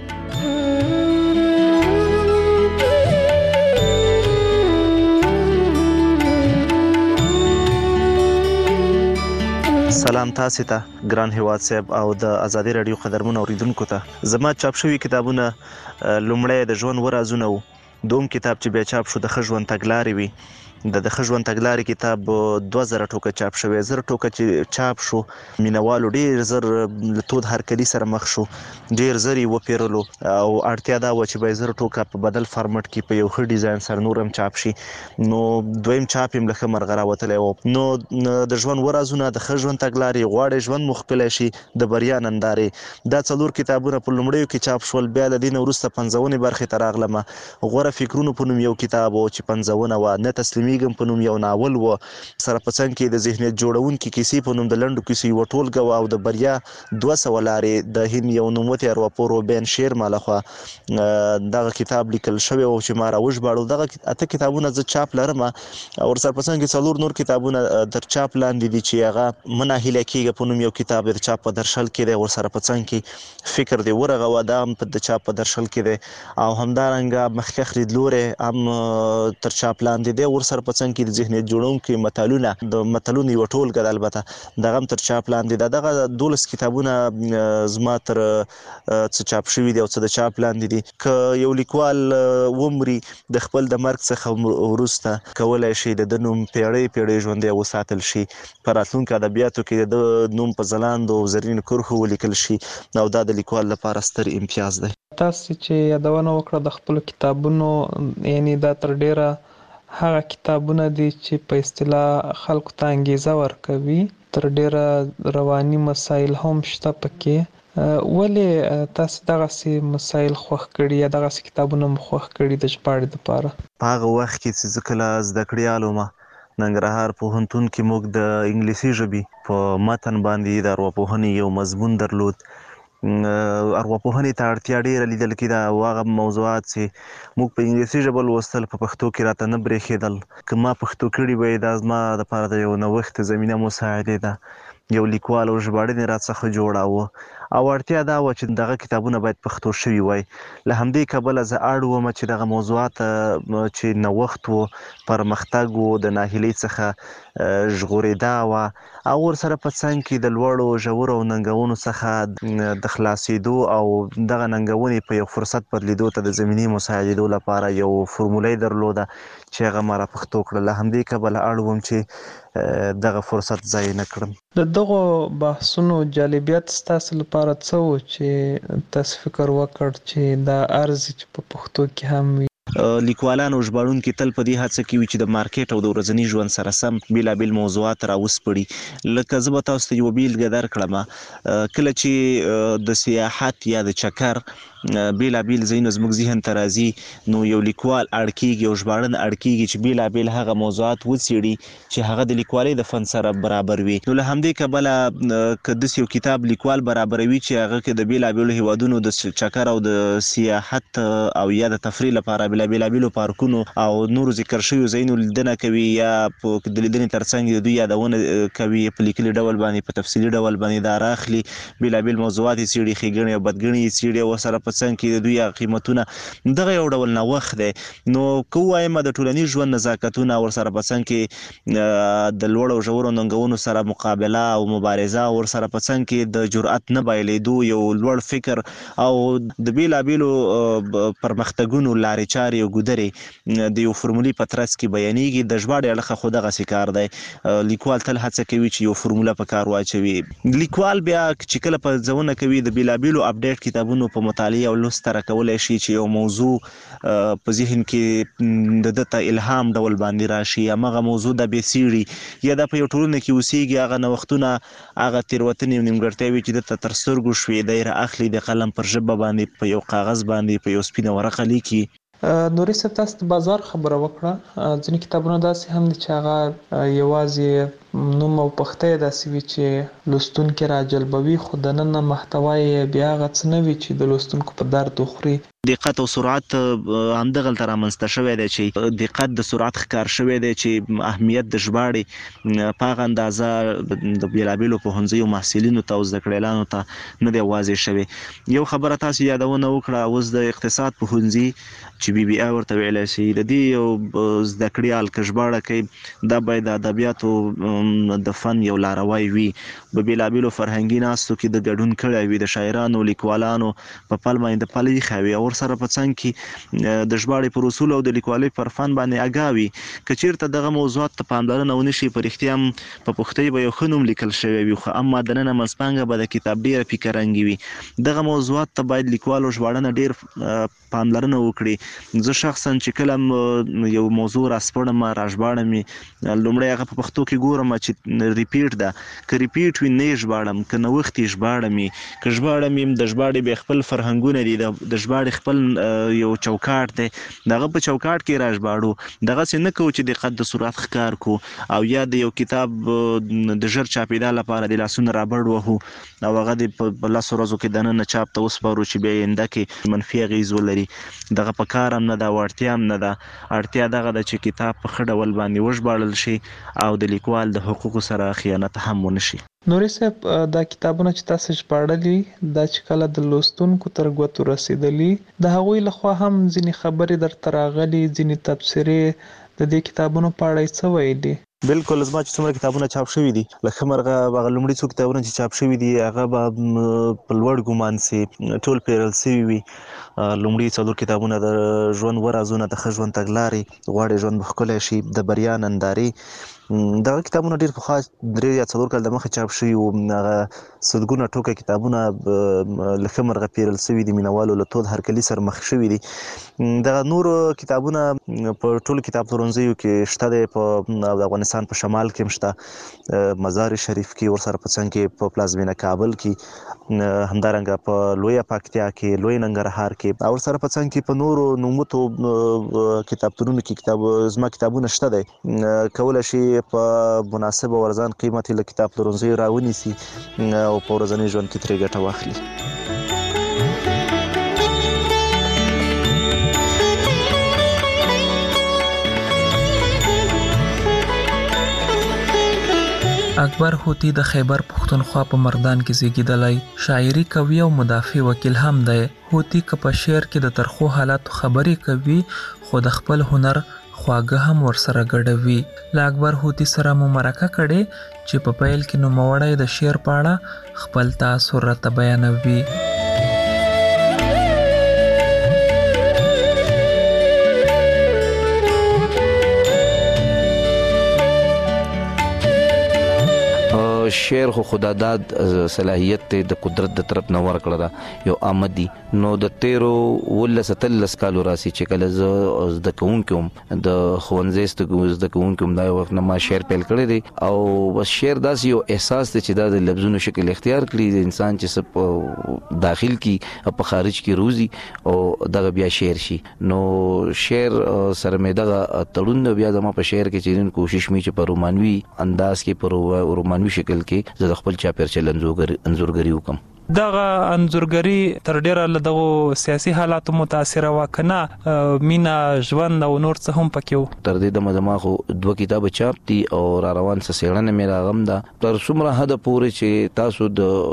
R: سلام تاسو ته ګران هیواد صاحب او د ازادي رادیو قدرمن اوریدونکو ته. زما چاپ شوی کتابونه لومړی د ژوند ورازونه و، دوم کتاب چې بیا چاپ شو د ښه ژوند تګلارې وي. د د ښه ژوند تګلارې کتاب دوه زره ټوکه چاپ شوی، زر ټوکه چې چاپ شو مینوالو ډېر زر له تود هرکلي سره مخ شو، ډېر زر یې وپېرلو او اړتیا دا وه چې باید زر ټوکه په بدل فارمټ کې په یو ښه ډیزاین سره نور هم چاپ شي. نو دویم چاپ یې له ښه مرغه راوتلی و. نو د ژوند ورازونه، د ښه ژوند تګلارې، غواړئ ژوند مو ښکلی شي، د بریا نندارې، دا څلور کتابونه په لومړیو کې چاپ شول. بیا له دې نه وروسته پنځونې برخې ته راغلمه. غوره فکرونو په نوم یو کتاب و چې پنځونه وه، نه تسلیمي په نوم یو ناول و، سره په څنګ کې د ذهنیت جوړونکي کیسې په نوم د لنډو کیسې یوه ټولګه وه، او د بریا دوه سوه لارې د هند یو نوموتی ارواپوه روبین شیرما لخوا دغه کتاب لیکل شوی و چې ما راوژباړو. دغه اته کتابونه زه چاپ لرم او ورسره په څنګ کې څلور نور کتابونه تر چاپ لاندې دي چې هغه مه ناهیله کېږه په نوم یو کتاب د چاپ په درشل کې دی، ورسره په څنګ کې فکر دې ورغوه دا هم د چاپ په درشل کې دی، او همدارنګه مخکښ لیدلوری هم تر چاپ لاندې دی، ورسره په څنګ کې د ذهنیت جوړونکي متلونه د متلونو یوه ټولګه ده، البته دغه هم تر چاپ لاندې ده. دغه دولس کتابونه زما تر څه چاپ شوي دي او څه د چاپ لاندې دي. که یو لیکوال ومري د خپل د مرګ څخه وروسته کولی شي د ده نوم پیړۍ پیړۍ ژوندی وساتل شي، په راتلونکو ادبیاتو کې د ده نوم په ځلانده او زرینو کرښو ولیکل شي، او دا د لیکوال لپاره ستر امتیاز دی.
C: تاسو چې یادونه وکړه د خپلو کتابونو، یعنی دا تر ډیره هغه کتابونه دي چې په اصطلاح خلکو ته انګیزه ورکوي، تر ډیره رواني مسایل هم شته پکې. ولې تاسو دغسې مسایل خوښ کړي یا دغسې کتابونه مو خوښ کړي د ژباړې دپاره؟
R: په هغه وخت کې چې زه کله زده کړیال وم، ننګرهار پوهنتون کې موږ د انګلیسي ژبې په متن باندې د ارواپوهنې یو مضمون درلود. ارواپوهنې ته اړتیا ډېره لیدل کېده او هغه موضوعات چې موږ په انګلیسي ژبه لوستل په پښتو کې راته نه برېښېدل. که ما پښتو کړي وی دا زما دپاره د یو نوښت زمینه مساعدې ده. یو لیکوال او ژباړنې راڅخه جوړاوه او اړتیا دا وه چې دغه کتابونه باید پښتو شوي وای. له همدې کبله زه اړ وم چې دغه موضوعات چې نوښت و، پرمختګ و، د ناهیلۍ څخه ژغورېدا وه، او ورسره په څنګ کې د لوړو ژورو ننګونو څخه د خلاصېدو او دغه ننګونې په یو فرصت بدلېدو ته د زمینې مساعدېدو لپاره یو فرموله یې درلوده چې هغه ما را پښتو کړه. له همدې کبله اړ وم چې دغه فرصت ضایع نه کړم.
C: د دغو بحثونو جالبیت ستاسو لپاره څه و چې تاسو فکر وکړ چې دا ارزي چې په پښتو کې هم وي؟
R: لیکوالان او ژباړونکي تل په دې هڅه کې وي چې د مارکیټ او د ورځني ژوند سره سم بېلابېل موضوعات راوسپړي. لکه زه به تاسو ته یوه بیلګه درکړم، کله چې د سیاحت یا د چکر بېلابېل ځایونه زموږ ذهن ته راځي، نو یو لیکوال اړ کېږي او ژباړن اړ کېږي چې بېلابېل هغه موضوعات وڅېړي چې هغه د لیکوالۍ د فن سره برابر وي. نو له همدې کبله که داسې یو کتاب لیکوال برابروي چې هغه کې د بېلابېلو هیوادونو د چکر او د سیاحت او یا د تفریح لپاره بېلابېل له بیلابیلو پارکونو او نورو ذکر شویو ځایونو لیدنه کوي یا په د لیدنې ترڅنګ د دوی یادونه کوي په لیکلي ډول باندې په تفصیلي ډول باندې دا راخلي بیلابیل موضوعات یې څېړي ښېګڼې او بدګڼې یې څېړي او ورسره په څنګ کې د دوی هغه قیمتونه دغه یو ډول نوښت دی. نو که ووایم د ټولنیز ژوند نزاکتونه ورسره په څنګ کې د لوړ او ژورو ننګونو سره مقابله او مبارزه ورسره په څنګ کې د جرأت نه بایلېدو یو لوړ فکر او د بیلابیلو پرمختګونو لارې چارې او ګودرې د یو فرمولي په ترڅ کې بیانېږي. د ژباړې اړخه خو دغسې کار دی. لیکوال تل هڅه کوي چې یو فرموله په کار واچوي. لیکوال بیا چې کله په ځونه کوي د بیلابیلو اپډیټ کتابونو په مطالعه او لوست سره کولی شي چې یو موضوع په ذهن کې د ده ته الهام ډول باندې راشي، همغه موضوع د بې څېړي یا د په یو ټولنه کې اوسېږي هغه نوښتونه هغه تېروتنې او نیمګړتیاوې چې ده ته تر سترګو شوې دی رااخلي د قلم پر ژبه باندې په یو کاغذ باندې په یو سپینه ورقه لیکي.
C: نوري صاحب تاسو د بازار خبره وکړه. ځینې کتابونه داسې هم دي چې هغه یوازې نوم او پخته یې داسې وي چې لوستونکي راجلبوي خو دننه محتوا یې بیا هغه څه نه وي چې د لوستونکو په درد وخوري.
R: دقت او سرعت همدغلته رامنځته شوی دی چې دقت د سرعت ښکار شوی دی چې اهمیت د ژباړې په هغه اندازه د بیلابیلو پوهنځیو محصلینو ته او زده کړیالانو ته نه دی واضح شوی. یو خبره تاسو یادونه وکړه اوس د اقتصاد پوهنځي چې بي بي آی ورته ویلی شي د دې یو زده کړیال که ژباړه کوي دا باید د ادبیاتو د فن یو لاروی وي. په بیلابیلو فرهنګي ناستو کې د ګډون کړی وي، د شاعرانو لیکوالانو په پل باندې د پل ایښی وي او ورسره په څنګ کې د ژباړې پر اصولو او د لیکوالۍ پر فن باندې اګاه وي. که چېرته دغه موضوعات ته پاملرنه ونه شي په رښتیا هم په پښتۍ به یو ښه نوم لیکل شوی وي، خو اما دننه منځپانګه به د کتاب ډېره فکرنګې وي. دغه موضوعات ته باید لیکوالو ژباړنه ډېر پاملرنه وکړي. زه شخصا چې کله یو موضوع راسپړم راژباړم یې لومړی هغه په پښتو کې ګورم چې ریپیټ ده، که ریپیټ وي نه یې ژباړم، که نوښت یې ژباړم یې، که ژباړم یې د ژباړې بیا خپل فرهنګونه دي د ژباړې خپل یو چوکاټ دی دغه په چوکاټ کې راژباړو. دغسې نه کوو چې دقت د سرعت ښکار کو او یا د یو کتاب د ژر چاپېدا لپاره د لاسونه رابړ وهو او هغه د په لسو ورځو کې دننه چاپ ته وسپارو چې بیا یې آینده کې منفي اغېز ولري. دغه په کار هم نه ده او اړتیا هم نه ده. اړتیا دغه ده چې کتاب په ښه ډول باندې وژباړل شي او د لیکوال د حقوقو سره خیانت هم ونه شي.
C: نوري صاحب دا کتابونه چې تاسو ژباړلي دا چې کله د لوستونکو تر ګوتو رسېدلي د هغوی لخوا هم ځینې خبرې درته راغلي، ځینې تبصرې د دې کتابونو په اړه یې څه ویلي؟
R: بالکل زما چې څومره کتابونه چاپ شوي دي له ښه مرغه هغه لومړي څو کتابونه چې چاپ شوي دي هغه به په لوړ ګمان سي ټول پیرل شوي وي. لومړي څلور کتابونه د ژوند اووه رازونه، د ښه ژوند تګلارې، غواړې ژوند به ښکلی شي، د بریا نندارې. دغه کتابونه ډېر پخوا درې یا څلور کال د مخه چاپ شوي وو. هغه سلګونه ټوکه کتابونه له ښه مرغه پیرل شوي دي، مینوالو له تود هرکلي سره مخ شوي دي. دغه نورو کتابونه په ټولو کتاب پلورنځیو کې شته دی، په د افغانستان په شمال کې هم شته، مزار شریف کې، ورسره په څنګ کې په پلازمینه کابل کې، همدارنګه په لویه پکتیا کې، لوی ننګرهار کې او ورسره په څنګ کې په نورو نوموتو کتابتونونو کې کتاب زما کتابونه شته دی. کولی شي په مناسب او ارزان قیمت له کتاب پلورنځیو راونیسي او په ورځني ژوند کې ترې ګټه واخلي.
Q: اکبر هوتی د خیبر پښتونخوا په مردان کې زیږیدلی شاعري کوي او مدافع وکیل هم دی. هوتی که په شعر کې د ترخو حالاتو خبرې کوي خو د خپل هنر خواږه هم ورسره ګډوي. له اکبر هوتی سره مو مرکه کړې چې په پیل کې نوموړی د شعر په اړه خپل تاثر راته بیانوي.
S: شعر خو خداداد صلاحیت ته د قدرت د طرف نه ورکړه ده یو آمدي. نو د تیرو ولس تلس کالو راسي چې کله زه زده کوونکی وم د ښوونځي زده کوونکی وم دا یو وخت نه ما شعر پیل کړی دی او بس شعر داسې یو احساس دی چې دا د لفظونو شکل اختیار کړي د انسان چې څه داخل کی په خارج کې روزي او دغه بیا شعر شي. نو شعر سره مې دغه تړون بیا زما په شعر کې چې کوشش مې چې په رومانوي انداز کې په رومانوي شکل کې زه د خپل چاپېر چل انځورګري وکم.
D: دغه انځورګری تر ډیره له دغه سیاسي حالاتو متاثر وکنه مینا ژوند او نور څه هم پکې
S: تر دې د مدماخو دوه کتاب چاپ دي او را روان څه سیړنه مې راغم ده تر څومره حد پورې چې تاسو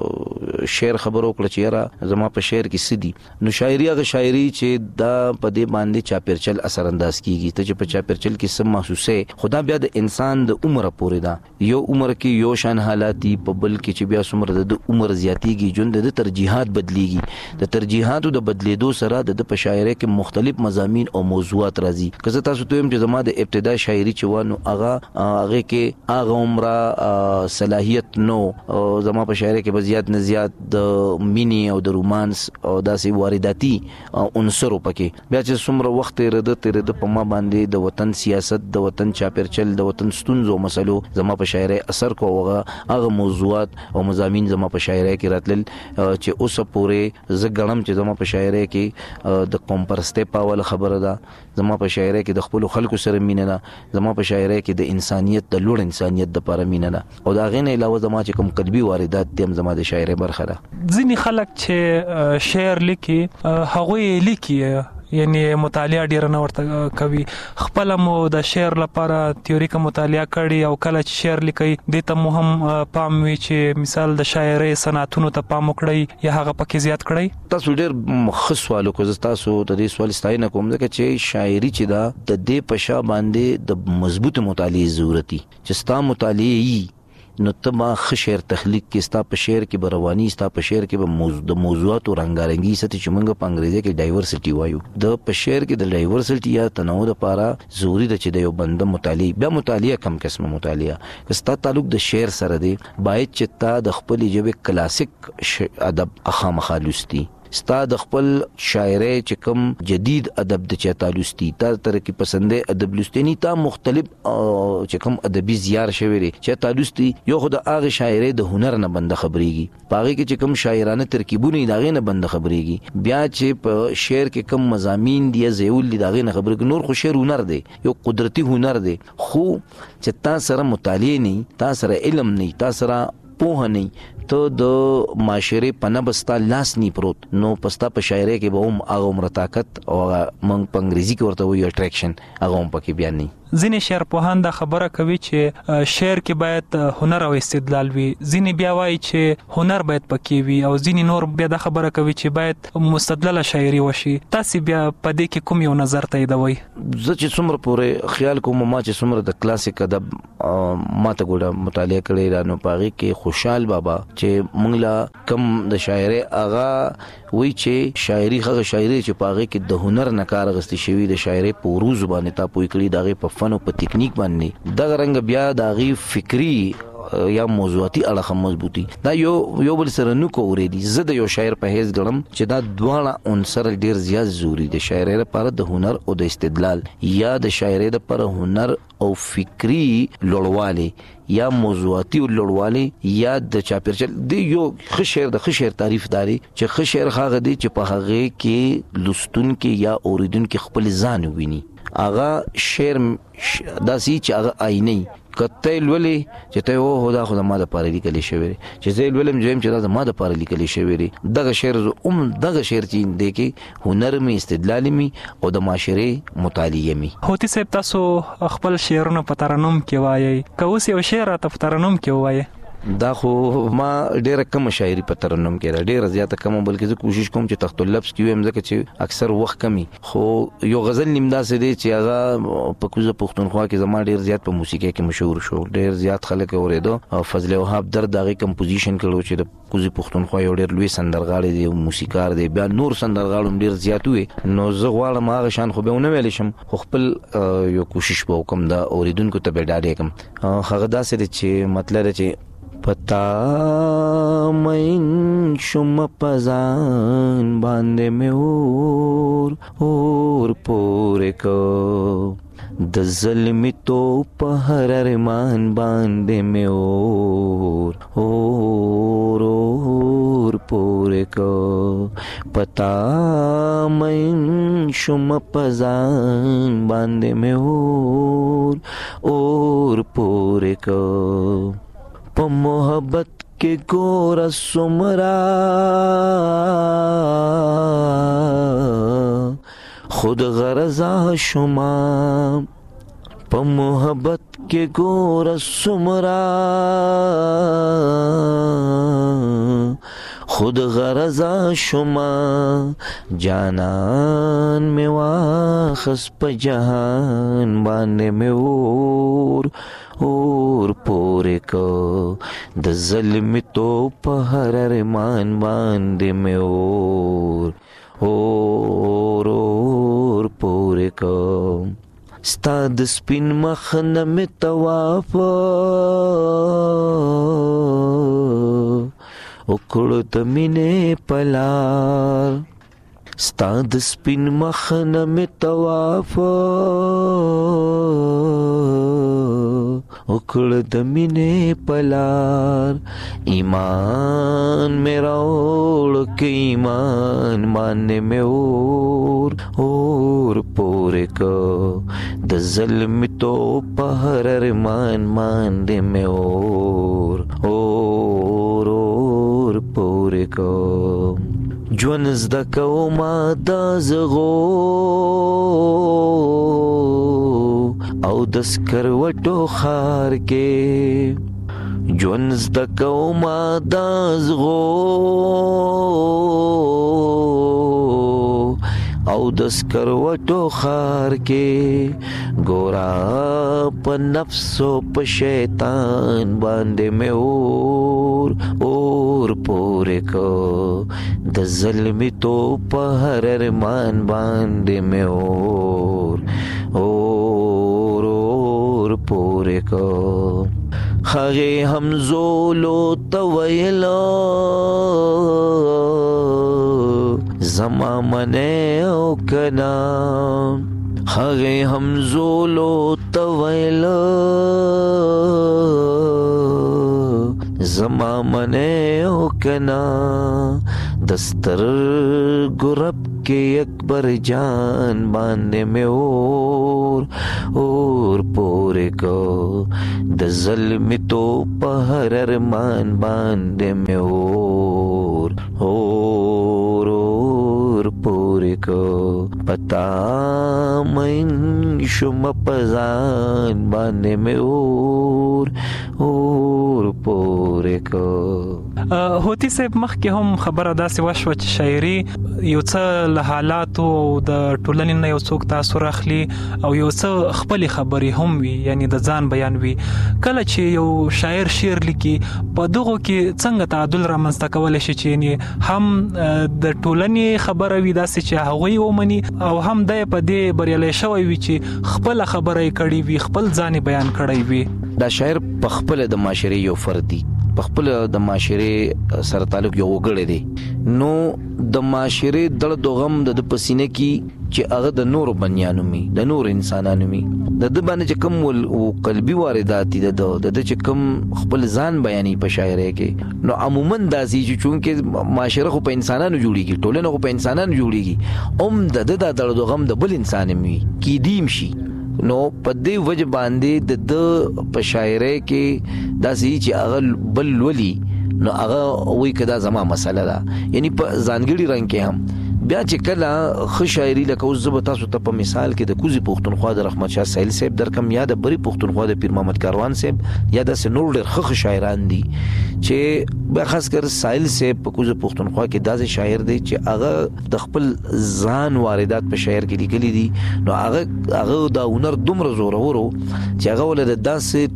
S: د شعر خبرو کړ چې را زما په شعر کې سدي نو شاعري هغه شاعري چې دا په دې باندې چاپیرچل اثر انداز کیږي ته چې په چاپیرچل کې سم محسوسه خدا بیا د انسان د عمر پورې دا یو عمر کې یو شان حالاتي په بل کې چې بیا څومره د عمر زیاتیږي جون د ترجیحات بدليږي د ترجیحاتو د بدلیدو سره د په شاعري کې مختلف مضامین او موضوعات راځي که تاسو ته هم چې زما د ابتدا شاعري چې وانه هغه هغه کې هغه عمره صلاحیت نو زما په شاعري کې بزیات نه زیات د مینی او د رومانس او داسې وارداتي عنصر پکې بیا چې څومره وخت تیرده تیرده په ما باندې د وطن سیاست د وطن چاپیرچل د وطن ستونزو مسلو زما په شاعري اثر کو هغه هغه موضوعات او مضامین زما په شاعري کې راتلل چې اوس پورې ز غړم چې زما په شاعري کې د قوم پرسته پاول خبره ده زما په شاعري کې د خپل خلکو سره مینه ده زما په شاعري کې د انسانيت د لوړ انسانيت د لپاره مینه ده او دا غینه علاوه زما چې کوم قلبي واردات دي زما د شاعري برخه ده
D: ځینی خلک چې شعر لیکي هغه لیکي یعنی مطالعه ډیر نه ورته کوي خپل مو د شعر لپاره تیوریکه مطالعه کړي او کله چې شعر لیکي د ته مهم پام وی چې مثال د شاعري صنعتونو ته پام وکړي یا هغه پکې زیات کړي
S: تاسو ډیر مخصوص سوالو کو تاسو د دې سوال ستاینه کوم ځکه چې شاعري چې دا د دې پښا باندې د مضبوط مطالعه ضرورتي چې ستا مطالعه نو ته ما خشر تخلیق کې ستا په شعر کې برواني ستا په شعر کې به موضوع د موضوعات او رنگارنګي ست چې موږ په انګریزي کې ډایورسيټي وایو د په شعر کې د ډایورسيټي یا تنوع لپاره ضروری ده چې د یو بنده مطالعه بیا مطالعه کم قسمه مطالعه کستا تعلق د شعر سره دی باید چې تا د خپل ژبه کلاسیک ادب اخامخا لوستي ستا د خپل شاعري چې کوم جدید ادب د چا تعلقستي تا تر کې پسندې ادب لستنی تا مختلف چې کوم ادبي زیار شوی چې تعلقستي یو خدای هغه شاعري د هنر نه بند خبريږي پاره کې چې کوم شاعرانه ترکیبونه داغه نه بند خبريږي بیا چې په شعر کې کوم مضامین دی زیول دی داغه نه خبريږي نور خو شعر هنر دی یو قدرتي هنر دی خو چې تا سره مطالعه نه تا سره علم نه تا سره په نه ته د معاشري پنبستا لاس نی پروت نو پستا په شاعري کې به هم هغه عمر طاقت او منګ په انګریزي کې ورته وي اټریکشن هغه هم پکې بیان نه
D: ځینې شعر پوهان دا خبره کوي چې شعر کې باید هنر او استدلال وي ځینې بیا وایي چې هنر باید پکې وي او ځینې نور بیا دا خبره کوي چې باید مستدلله شاعري وشي تاسو بیا په دې کې کوم یو نظر تاییدوي
S: زه چې څومره پورې خیال کوم ما چې څومره د کلاسیک ادب ما ته ګوره مطالعه کړی را نو پاغي کې خوشحال بابا چې موږ لا کم د شاعري اغا وی چې شاعري هغه شاعري چې پاغي کې د هنر نه کار غستې شوی د شاعري په روز باندې تا پوي کړی دغه په فن او په ټیکنیک باندې دغه رنګ بیا دغه فکری یا موضوعاتي اړه مضبوطي دا یو یو بل سره نو کوریدي زه د یو شاعر په هیڅ غړم چې دا دواړه عنصر ډیر زیات ضروری دي شاعري لپاره د هنر او د استدلال یا د شاعري لپاره هنر او فکری لوړواله یا موضوعاتي لوړواله یا د چاپیرچل دی یو خشیر د خشیر تعریف داري چې خشیر هغه دی چې په هغه کې لستون کې یا اوریدون کې خپل ځان ویني اغه شعر داسي چې هغه آینه کته لولې چې ته و هدا خو ما د پاره لیکل شوی چې زه ولم جویم چې دا ما د پاره لیکل شوی دغه شعر ام دغه شعر چې د کې هنر می استدلال می او د معاشري مطالعه می
D: هوتی صاحب تاسو خپل شعرونه په ترنم کې وایي کوس یو شعر ته په ترنم کې وایي
S: دا خو ما ډیره کم شاعري په ترنم کې ډیره زیاته کم بلکې زه کوشش کوم چې تخت اللفظ کې ویم ځکه چې اکثر وخت کمی خو یو غزل نیمدا سي دي چې هغه په کوزه پښتونخوا کې زما ډیر زیات په موسیقي کې مشهور شو ډیر زیات خلک اوریدو او فضل وهاب در دغه کمپوزیشن کړو چې د کوزه پښتونخوا یو ډیر لوی سندرغاړي دی موسیقار دی بیا نور سندرغاړو ډیر زیات وي نو زه غواړم هغه شان خو به ونه ویل شم خو خپل یو کوشش وکم دا اوریدونکو ته به ډاډه کم هغه داسې چې مطلب چې پتا مین شم پزان باندې مې اور اور پورې کو د ظلمي تو په هر ارمان باندې مې اور اور اور پورې کو پتا مین شم پزان باندې مې اور اور پورې کو په محبت
E: کې ګور سمرا خود غرضا شما په محبت کې ګور سمرا خود غرضا شما جانان میں واخس په جهان باندې میں اور اور پورے کو د ظلم تو په هر ارمان باندې میں اور اور اور پورے کو ستا د سپین مخ نه می طواف وکړو د مینې پلار ستا د سپین مخ نه می طواف وکړو د مینې پلار ایمان میرا اوړ کې ایمان باندې مې اور اور پورې کو د ظلم تو په هر ارمان باندې مې اور اور اور پورې کو ژوند زده کومه د زغو او د سکروټو خار کې ژوند زده کومه د زغو او د سکروټو خار کې ګورا په نفس او په شیطان باندې مې اور اور پورې کو د ظلم تو په هر ارمان باندې مې اور اور اور پورې کو خغه همزولو تویلو زما منه او کنا خغه همزولو تویلو زما منه او کنا دستر گرب کې اکبر جان باندې میں اور اور پورې کو د ظلم تو په هر ارمان باندې میں اور اور اور پورې کو پتا مې شوم پزان باندې میں اور اور پورې کو
D: هوتی صاحب مخکې هم خبره داسې وشوه چې شاعري یو څه له حالاتو او د ټولنې نه یو څوک تاثر اخلي او یو څه خپل خبرې هم وي یعنی د ځان بیان وي کله چې یو شاعر شعر لیکي په دغه کې څنګه تعادل رامنځته کولای شي چې یعنی هم د ټولنې خبره وي داسې چې هغوی ومني او هم د په دې بریالي شوی وي چې خپل خبره کړي وي خپل ځان بیان کړي وي
S: دا شاعر په خپل د معاشري یو فرد دی په خپل د معاشره سره تعلق یو وګړی دی نو د معاشره دړ دوغم د پسینه کې چې هغه د نور بنیانو می د نور انسانانو می د د باندې چې کوم او قلبي واردات دي د د چې کوم خپل ځان بیانې په شاعرۍ کې نو عموما داسي چې چونکه معاشره خو په انسانانو جوړیږي ټولنه خو په انسانانو جوړیږي اوم د د دړ دوغم د بل انسان می کې دیم شي نو په دې وجه باندې د په شاعرۍ کې داسې چې هغه بل ولي نو هغه وی کدا زما مسله ده یعنی په ځانګړي رنګ کې هم بیا چې کله خ شاعري لکه اوس زب تاسو ته په مثال کې د کوزي پښتونخوا د رحمت شاه سایل صاحب درکم یا د بری پښتونخوا د پیر محمد کاروان صاحب یا د سنور ډېر خ شاعران دي چې به خاص کر سایل صاحب په کوزي پښتونخوا کې داسې شاعر دی چې هغه د خپل ځان واردات په شاعر کې لیکلي دي نو هغه هغه د هنر دومره زور ورو چې هغه ول د داسې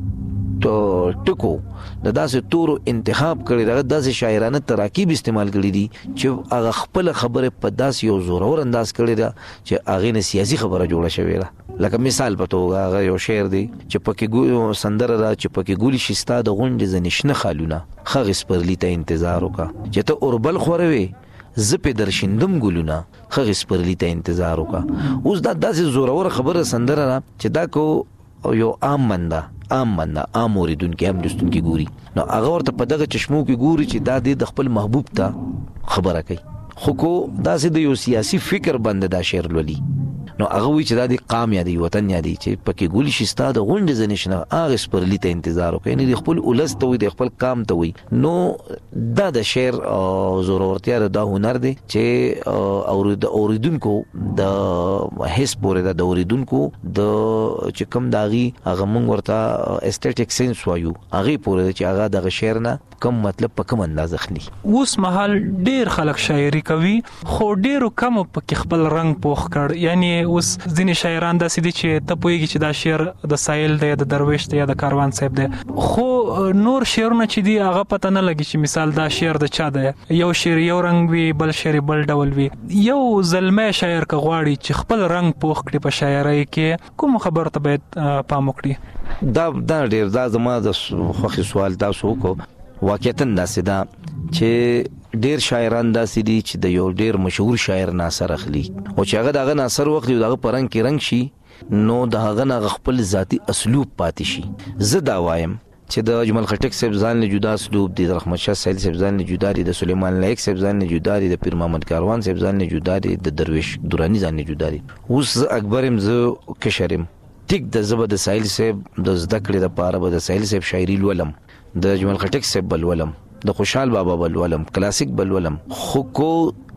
S: ټکو د داسې تورو انتخاب کړي دغه داسې شاعرانه تراکیب استعمال کړي دي چې هغه خپل خبره په داسې یو زورور انداز کړي دا چې هغه نه سیاسي خبره جوړه شوې ده لکه مثال په توګه هغه یو شعر دی چې پکې ګو سندره دا چې پکې ګولي شستا د غونډې زنشنه خالونه خغس پرلی ته انتظار وکا چې ته اوربل خوروي زپې درشندم ګلونه خغس پرلی ته انتظار وکا اوس دا داسې زورور خبره سندره چې دا کو یو عام منده عام منده عام اوریدونکو هم لستونکو ګوري نو هغه ورته په دغه چشمو کې ګوري چې دا د خپل محبوب ته خبره کوي خو کو دا سه د یو سیاسي فکر باندې دا شعر لولي نو هغه وی چې دا د قام یا د وطن یا دی چې پکې ګول شي ستاد غونډه زنیشنه هغه سپرلی ته انتظار وکړي نه د خپل ولست وي د خپل قام ته وي. نو دا د شعر ضرورتیا دا هنر دی چې اورید اوریدونکو د هیڅ پورې د اوریدونکو د چې کوم داغي هغه مونږ ورته استټیک سنس وایو هغه پورې چې هغه د شعر نه کوم مطلب په کوم انداز اخلي.
D: اوس مهال ډیر خلک شاعري کوي خو ډیرو کم په خپل رنگ پوخ کړ. یعنی اوس ځینې شاعران داسې دي چې ته پوهیږي چې دا شعر د سایل دی د درویش دی یا د کاروان صاحب دی خو نور شعرونه چې دی هغه پته نه لګي چې مثال دا شعر د چا دی. یو شعر یو رنگ وي بل شعر بل ډول وي. یو زلمه شاعر که غواړي چې خپل رنگ پوخ کړي په شاعرۍ کې کوم خبر ته باید پام وکړي؟
S: دا دا ډیر دا زما د خوښي سوال تاسو کو واقعیتاً داسې دا چې ډیر شاعران داسې دي چې د یو ډیر مشهور شاعر ناصر اخلي او چې هغه دغه ناصر وخت دغه پرنګ کې رنگ شي نو دغه نه خپل ذاتی اسلوب پاتې شي. زه دا وایم چې د اجمل خټک صاحب ځان له جدا اسلوب دي، د رحمت شاه سایل صاحب ځان له جدا دي، د سلیمان لایق صاحب ځان له جدا دي، د پیر محمد کاروان صاحب ځان له جدا دي، د درویش درانی ځان له جدا دي. اوس اکبرم زه کشرم ټیک د زبر د سایل صاحب د زده کړې لپاره به د سایل صاحب شاعري ولم، د اجمل خټک صاحب بل ولم، د خوشحال بابا بل ولم، کلاسیک بل ولم. خو کو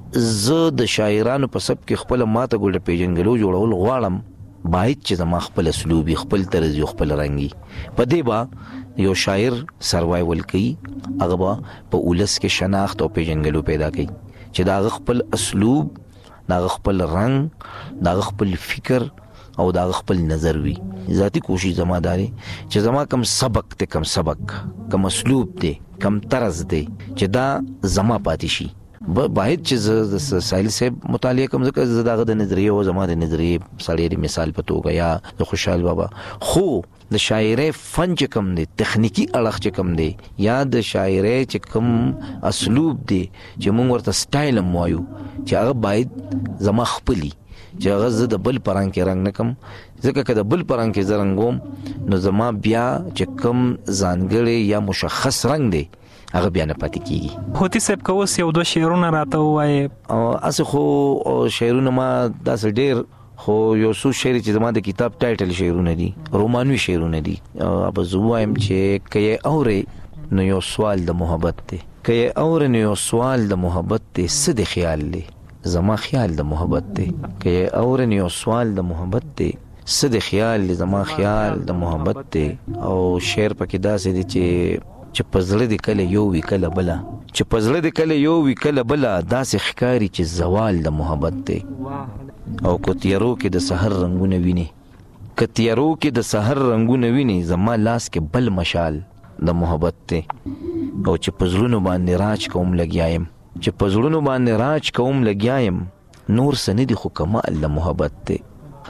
S: زه د شاعرانو په سب کې خپل ماته ګل پیژنګلو جوړول غواړم باید چې زما خپل اسلوبي خپل طرز خپل رنگي په دې با یو شاعر سروایول کوي هغه با په ولس کې شناخت او پیژنګلو پیدا کوي چې دا خپل اسلوب دا خپل رنگ دا خپل فکر او دا خپل نظر وي. ذاتی کوشش زما داري چې زما کم سبق ته کم سبق کم اسلوب دی کم طرز دی چې دا زما پاتې شي. باید چې د سایل صاحب مطالعه کوم ځکه زه دغه د نظریه او زما د نظریه سړی مثال په توګه یا د خوشحال بابا خو د شاعرۍ فن چې کوم دی تخنیکی اړخ چې کوم دی یا د شاعرۍ چې کوم اسلوب دی چې موږ ورته سټایل هم وایو چې هغه باید زما خپلی چې هغه زه د بل پرنګ کې رنګ نکم ځکه که د بل پرنګ کې زه رنګوم نو زما بیا چې کوم ځانګړی یا مشخص رنګ دی هغه بیا نه پاتې کیږي.
D: هوتی صاحب که اوس یو دوه شعرونه راته ووایي؟
S: اسې خو شعرونه ما داسې ډېر خو یو څو شعر چې زما د کتاب ټایټل شعرونه دي رومانوي شعرونه دي. اب زه وایم چې که یې اورې نو یو سوال د محبت دی، که یې اورې نو یو سوال د محبت دی، څه د خیال دی زما خیال د محبت دی، که یې اورې نو یو سوال د محبت دی، څه د خیال دی زما خیال د محبت دی. او شعر پکې داسې دی چې چې پزړه د کله یو وی کله بلا، چې پزړه د کله یو وی کله بلا، داسې ښکاری چې زوال د محبت دی. او کو تیارو کې د سحر رنگونه ویني، که تیارو کې د سحر رنگونه ویني، زما لاس کې بل مشال د محبت دی. او چې پزړونو باندې راج کوم لګیایم، چې پزړونو باندې راج کوم لګیایم، نور سندي خو کمال د محبت دی.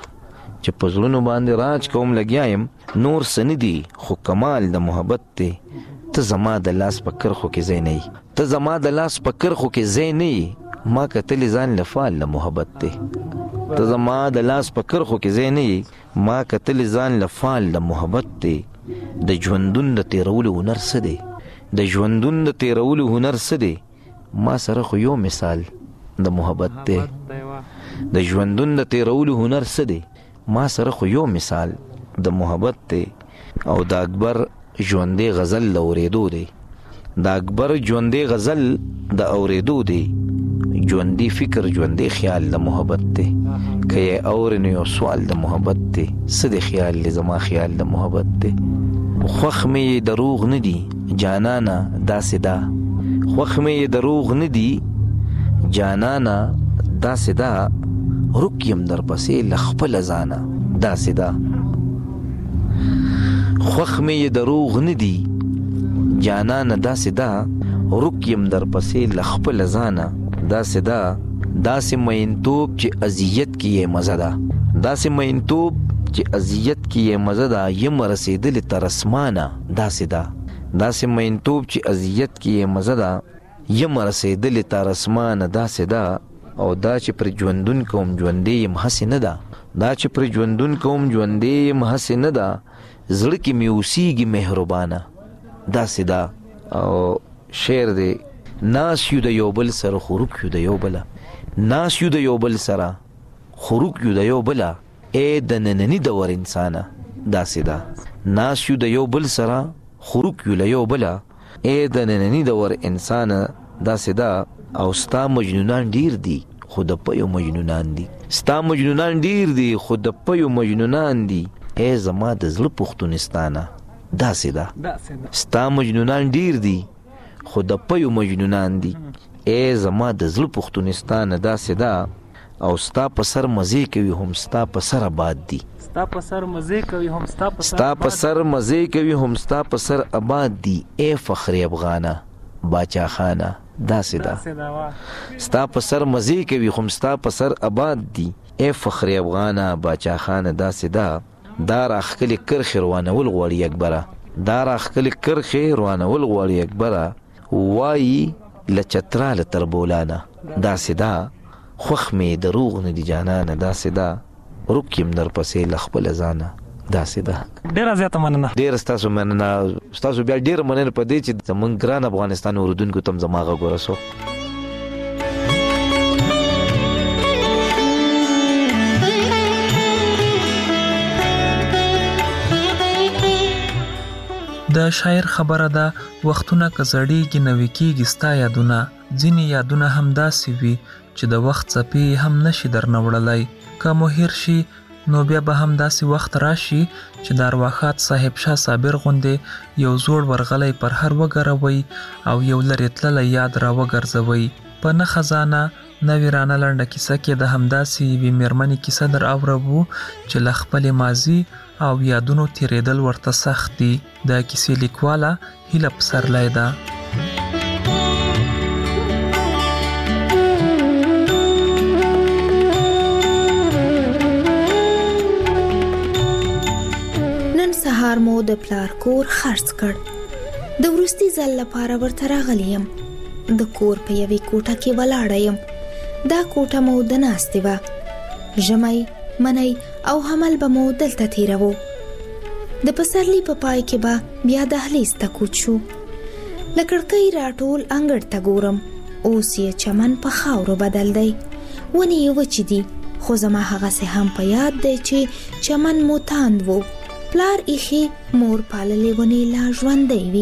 S: چې پزړونو باندې راج کوم لګیایم، نور سندي خو کمال د محبت دی. ته زما د لاس په کرخو کې ځای نه یې، ته زما د لاس په کرخو کې ځای نه یې، ما کتلې ځان له فال له محبت دی. ته زما د لاس په کرخو کې ځای نه یې، ما کتلې ځان له فال له محبت دی. د ژوندون د تیرولو هنر څه دی، د ژوندون د تیرولو هنر څه دی، ما سره خو یو مثال د محبت دی. د ژوندون د تیرولو هنر څه دی، ما سره خو یو مثال د محبت دی. او د اکبر ژوندې غزل د اورېدو دی، د اکبر ژوندې غزل د اورېدو دی. ژوندې فکر ژوندې خیال د محبت دی، که یې اورې نو یو سوال د محبت دی، څه د خیال دی زما خیال د محبت دی. خوښ مې دروغ نه دي جانانه داسې دا، خوښ مې دروغ نه دي جانانه داسې دا، رک یم در پسې له خپله ځانه داسې دا. خوښ مې دروغ نه دي جانانه داسې دا، رک یم در پسې له خپله ځانه داسې دا. داسې مینتوب چې اذیت کې یې مزه ده، داسې مینتوب چې اذیت کې یې مزه ده، یم رسېدلې تر اسمانه داسې دا. داسې مینتوب چې اذیت کې یې مزه ده، یم رسېدلې تر اسمانه داسې دا. او دا چې پر ژوندون کوم ژوندې یم هسې نه ده، دا چې پر ژوندون کوم ژوندې یم هسې نه ده، زړه کې مې اوسېږي مهربانه داسې دا. او شعر دی ناس یو د یو بل سره خو رک یو د یو بله، ناس یو د یو بل سره خروق یو د یو بله ای د ننني دور انسانه داسې ده ناس یو د یو بل سره خروق یو له یو بله ای د ننني دور انسانه داسې ده او ستا مجنونان ډیر دي خو د پیو مجنونان دي ستا مجنونان ډیر دي خو د پیو مجنونان دي ای زما د زړه پښتونستانه داسې ده ستا مجنونان ډیر دي خو د پیو مجنونان دي ای زما د زړه پښتونستانه داسې ده او ستا په سر مزې کوي هم ستا په سر آباد دي
D: ستا په سر مزې کوي هم ستا په سر
S: ستا په سر مزې کوي هم ستا په سر آباد دي ای فخر افغانه باچا خانه داسې ده ستا په سر مزې کوي هم ستا په سر آباد دي ای فخر افغانه باچا خانه داسې ده دا راخکلي کرخې روانول غواړي اکبره دا راخکلي کرخې روانول غواړي اکبره وایي له چتراله تر بولانه داسې ده خوښ مې دروغ نه دي جانانه داسې ده ورک یم در پسې له خپله ځانه داسې ده
D: ډېره زیاته مننه
S: ډېره ستاسو مننه ستاسو بیا ډېره مننه په دې چې زموږ ګران افغانستان اوریدونکو ته هم زما غږ ورسو
Q: د شاعر خبره ده وختونه که زړیږي نوي کېږي ستا یادونه ځینې یادونه هم داسې وي چې د وخت څپې هم نشي درنه وړلی که مو هیر شي نو بیا به هم داسې وخت راشي چې د ارواښاد صاحب شاه صابر غوندې یو زوړ ورغلی پر هر وګروئ او یو لرې تللی یاد را وګرځوئ په نه خزانه نه ویرانه لنډه کیسه کې د همداسې یوې مېرمنې کیسه در اوربو چې له خپلې ماضي او یادونو تیریدل ورته سخت دي د کیسې لیکواله هیله پسرلی ده
T: نن سهار مو د پلار کور خرڅ کړ د وروستي ځل لپاره ورته راغلی یم د کور په یوې کوټه کې ولاړه یم دا کوټه مو د ناستې وه ژمی منی او حمل به مو دلته تیروو د پسرلي په پای کې به بیا دهلیز ته کوچ شو له کړکۍ راټول انګړ ته ګورم اوس یې چمن په خاورو بدل دی ونې یې وچې دي خو زما هغسې هم په یاد دی چې چمن مو تاند و پلار ایښې مور پاللې ونې لا ژوندی وي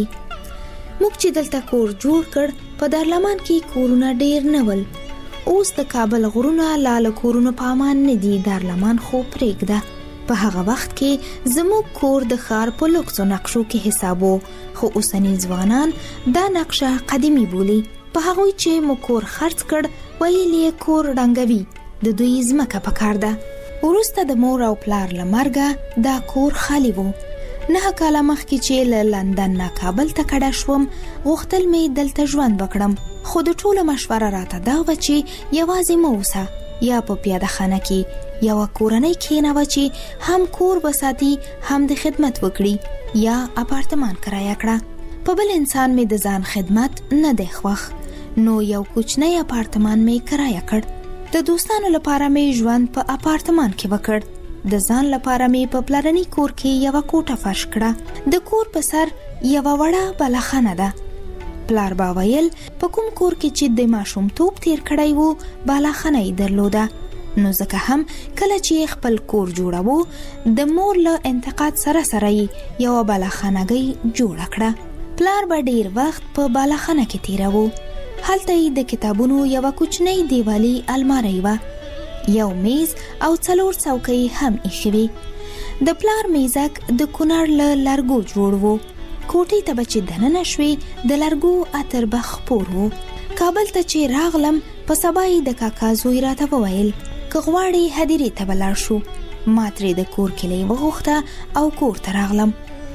T: موږ چې دلته کور جوړ کړ په دارلمان کې کورونه ډیر نه ول اوس د کابل غرونه لاله کورونه په امان نه دي دارلمان خو پرېږده په هغه وخت کې زموږ کور د ښار په لوکسو نقشو کې حسابو خو اوسني ځوانان دا نقشه قدیمي بولي په هغوی چې مو کور خرڅ کړ ویل یې کور ړنګوي د دوی ځمکه پکار ده وروسته د مور او پلار له مرګه دا کور خالي و نه کاله مخکې چې له لندن نه کابل ته کډه شوم غوښتل مې دلته ژوند وکړم خو د ټوله مشوره راته دا وه چې یوازې مه اوسه یا په پیاده خانه کې یوه کورنۍ کښېنوه چې هم کور وساتي هم د خدمت وکړي یا اپارتمان کرایه کړه په بل انسان مې د ځان خدمت نه دی خوښ نو یو کوچنی اپارتمان مې کرایه کړ د دوستانو لپاره مې ژوند په اپارتمان کې وکړ د ځان لپاره مې په پلرني کور کې یوه کوټه فرش کړه د کور په سر یوه وړه بلخانه ده پلار با ویل په کوم کور کې چې د ماشومتوب تیر کړی و بالاخانه یې درلوده نو ځکه هم کله چې خپل کور جوړاوه د مور له انتقاد سره سره یې یوه بالاخانګۍ جوړه کړه پلار به ډیر وخت په بالاخانه کې تیروه هلته یې د کتابونو یوه کوچنۍ دیوالي الماری وه یو میز او څلور څوکۍ هم ایښې وې د پلار میزک د کونړ له لرګو جوړ و کوټې ته به چې دننه شوې د لرګو عطر به خپور و کابل ته چې راغلم په سبا یې د کاکا زوی راته وویل که غواړې هدیرې ته به لاړ شو ما ترې د کور کیلۍ وغوښته او کور ته راغلم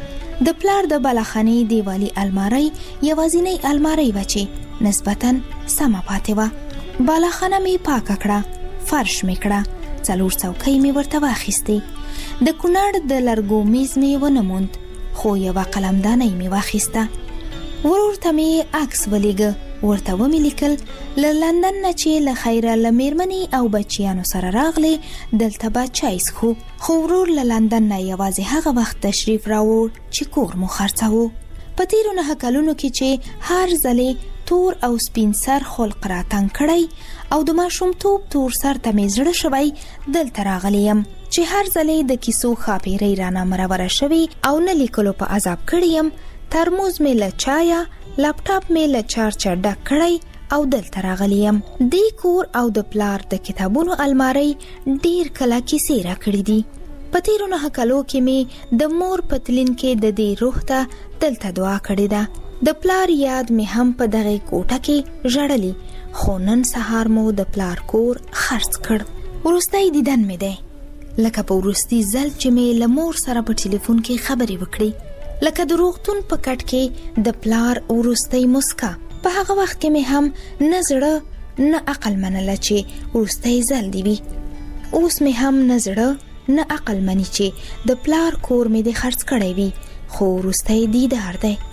T: د پلار د بالاخانې دیوالي الماری یوازینۍ الماری وه چې نسبتاً سمه پاتې وه بالاخانه مې پاکه کړه فرش مې کړه څلور څوکۍ مې ورته واخیستې د کونړ د لرګو میز مې ونه موند خو یوه قلمدانۍ مې واخیسته ورور ته مې عکس ولیږه ورته ومې لیکل له لندن نه چې له خیره له میرمنې او بچیانو سره راغلې دلته به چای څښو خو ورور له لندن نه یوازې هغه وخت تشریف راوړ چې کور مو خرڅاوه په تیرو نه کلونو کې چې هر ځلې تور او سپین سر خلق راتنګ کړی او د ماشومتوب تور سر ته مې زړه شوی دلته راغلی یم چې هر ځلې د کیسو خاپیرۍ رانه مروره شوي او نه لیکلو په عذاب کړی یم. ترموز مې له چایه، لپټاپ مې له چارجه ډک کړی او دلته راغلی یم. دې کور او د پلار د کتابونو المارۍ ډیر کله کیسې راکړي دي. په تیرو نه کلو کې مې د مور په تلین کې د دې روح ته دلته دعا کړې ده. د پلار یاد مې هم په دغه کوټه کې ژړلی، خو نن سهار مو د پلار کور خرڅ کړ. وروستی دیدن مې دی، لکه په وروستي ځل چې مې له مور سره په ټلیفون کې خبرې وکړې، لکه د روغتون په کټ کې د پلار وروستی مسکا. په هغه وخت کې مې هم نه زړه نه عقل منله چې وروستی ځل دی وي. اوس مې هم نه زړه نه عقل مني چې د پلار کور مې د خرڅ کړی وي، خو وروستی دیدار دی.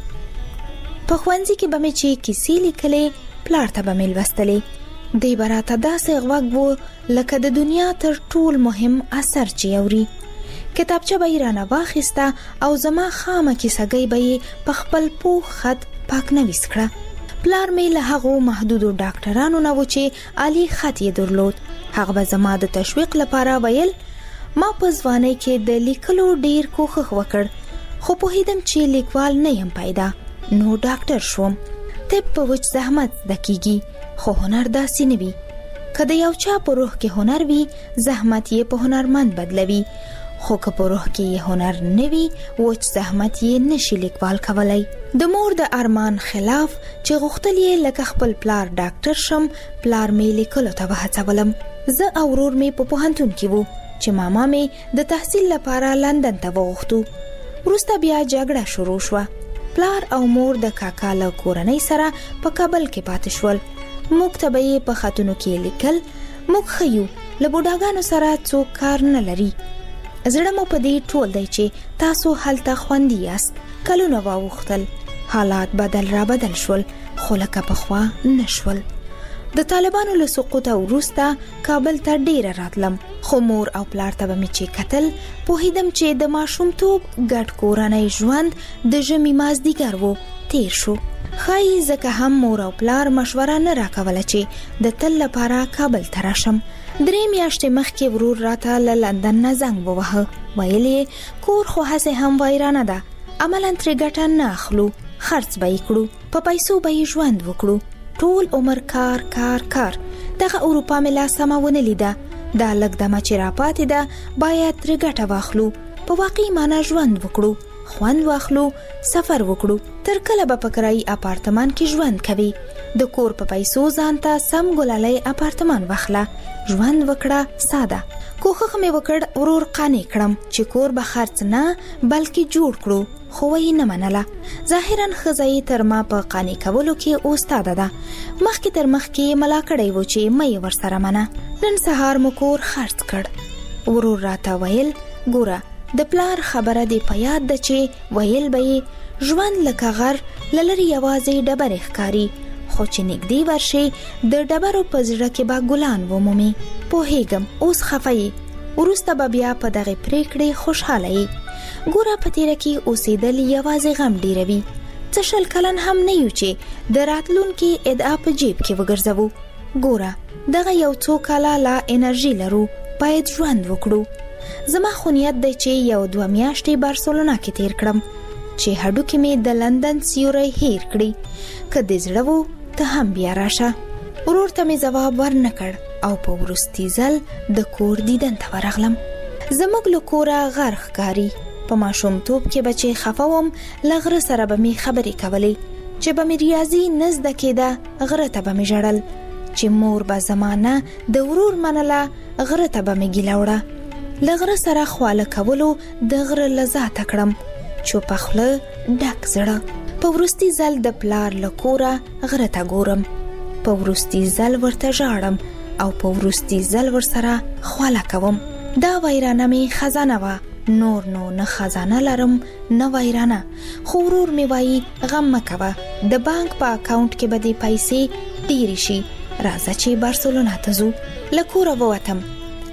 T: په ښوونځي کې به مې چې کیسې لیکلې، پلار ته به مې لوستلې. دی به راته داسې غوږ و لکه د دنیا تر ټول مهم اثر چې اوري. کتابچه به یې رانه واخیسته او زما خامه کیسهګۍ به یې په خپل پوخ خط پاک نویس کړه. پلار مې له هغو محدودو ډاکټرانو نه و چې عالی خط یې درلود. هغه به زما د تشویق لپاره ویل. ما په ځوانۍ کې د لیکلو ډیر کوښښ وکړ، خو پوهیدم چې لیکوال نه یم پیدا، نو ډاکټر شوم. طب په وچ زحمت دکیږي، خو هنر داسې نه وي. که د یو چا په روح کې هنر وي، زحمت یې په هنرمند بدلوي، خو که په روح کې یې هنر نه وي، وچ زحمت یې نشي لیکوال کولای. د مور د ارمان خلاف چې غوښتل یې لکه خپل پلار ډاکټر شم، پلار مې لیکلو ته وهڅولم. زه او ورور مې په پوهنتون کې وو چې ماما مې د تحصیل لپاره لندن ته وغوښتو. وروسته بیا جګړه شروع شوه. پلار او مور د کاکا له کورنۍ سره په کابل کې پاتې شول. موږ ته به یې په خطونو کې لیکل. موږ ښه یو، له بوډاګانو سره څوک کار نه لري. زړه مو په دې ټول دی چې تاسو هلته خوندي یاست. کلونه واوښتل، حالات بدل را بدل شول، خو لکه پخوا نه شول. د طالبانو له سقوطه وروسته کابل ته ډیره راتلم، خو مور او پلار ته به مې چې کتل، پوهیدم چې د ماشومتوب ګډ کورنۍ ژوند د ژمي مازدیګر و تیر شو. ښایي ځکه هم مور او پلار مشوره نه راکوله چې د تل لپاره کابل ته راشم. درې میاشتې مخکې ورور راته له لندن نه زنګ ووهه. ویل یې کور خو هسې هم ویرانه ده، عملاً ترې ګټه نه اخلو، خرڅ به یې کړو، په پیسو به یې ژوند وکړو. ټول عمر کار کار کار. دغه اروپا مې لا سمه ونه لیده. دا لږ دمه چې راپاتې ده باید ترې ګټه واخلو، په واقعي معنا ژوند وکړو، خوند واخلو، سفر وکړو. تر کله به په کرایي اپارتمان کې ژوند کوي؟ د کور په پیسو ځان ته سم ګلالی اپارتمان واخله، ژوند وکړه ساده. کوښښ مې وکړ ورور قانع کړم چې کور به خرڅ نه بلکې جوړ کړو، خو یې نه منله. ظاهراً ښځه یې تر ما په قانع کولو کې استاده ده. مخکې تر مخکې ملا کړی و چې مه یې ورسره منه. نن سهار مو کور خرڅ کړ. ورور راته ویل ګوره د پلار خبره دې په یاد ده چې ویل به یې ژوند لکه غر له لرې یوازې ډبرې ښکاري، خو چې نږدې ورشي د ډبرو په زړه کې به ګلان ومومي. پوهیږم اوس خفه یې، وروسته به بیا په دغې پریکړې خوشحاله یې. ګوره په تیره کې اوسېدل یوازې غم ډیروي. څه شل کلن هم نه یو چې د راتلونکي ادعا په جیب کې وګرځوو. ګوره دغه یو څو کاله لا انرژي لرو، باید ژوند وکړو. زما خو نیت دی چې یو دوه میاشتې بارسلونا کې تیر کړم چې هډوکې مې د لندن سیوری هیر کړي. که دې زړه وو ته هم بیا راشه. ورور ته مې ځواب ورنه کړ او په وروستي ځل د کور دیدن ته ورغلم. زموږ له کوره غر ښکاري. په ماشومتوب کې به چې خفه وم له غره سره به مې خبرې کولې، چې به مې ریاضي نه زده کېده غره ته به مې ژړل، چې مور به زما نه د ورور منله غره ته به مې ګیله وړه. له غره سره خواله کولو د غره له ذاته کړم، چوپه خوله ډک زړه. په وروستي ځل د پلار له کوره غره ته ګورم، په وروستي ځل ورته ژاړم او په وروستي ځل ورسره خواله کوم. دا ویرانه مې خزانه وه، نور نو نه خزانه لرم نه ویرانه. خو ورور مې وایي غم مه کوه، د بانک په اکاونټ کې به دې پیسې ډېرې شي، راځه چې بارسلونا ته ځو. له کوره ووتم،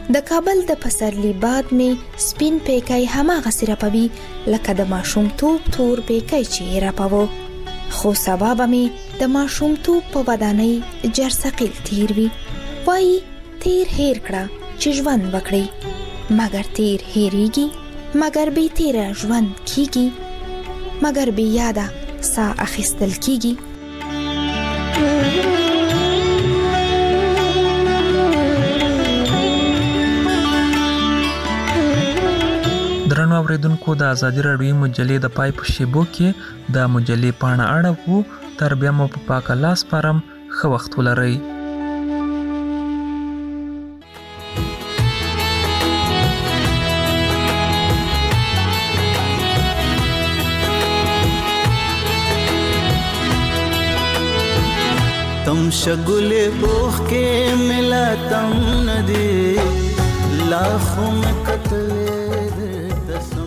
T: د کابل د پسرلی باد می سپین پیکای هماغه سره پوي لکه د ماشوم توپ تور پیکای چې راپاوه خو سبب می د ماشوم توپ په ودانۍ جرثقیل تیر وی وای تیر هیر کړه چې ژوند وکړي مګر تیر هیریږي مګر به تیر ژوند کیږي مګر به یاده سا اخیستل کیږي
Q: درنو اوریدونکو د ازادي راډیو مجلې د پای په شیبو کې د مجلې پاڼه اړه تر بیا مو په پاک لاس پرم خو وخت ولرئ.
F: تم شگل اوخ کے ملا تم ندی لاکھوں میں قتل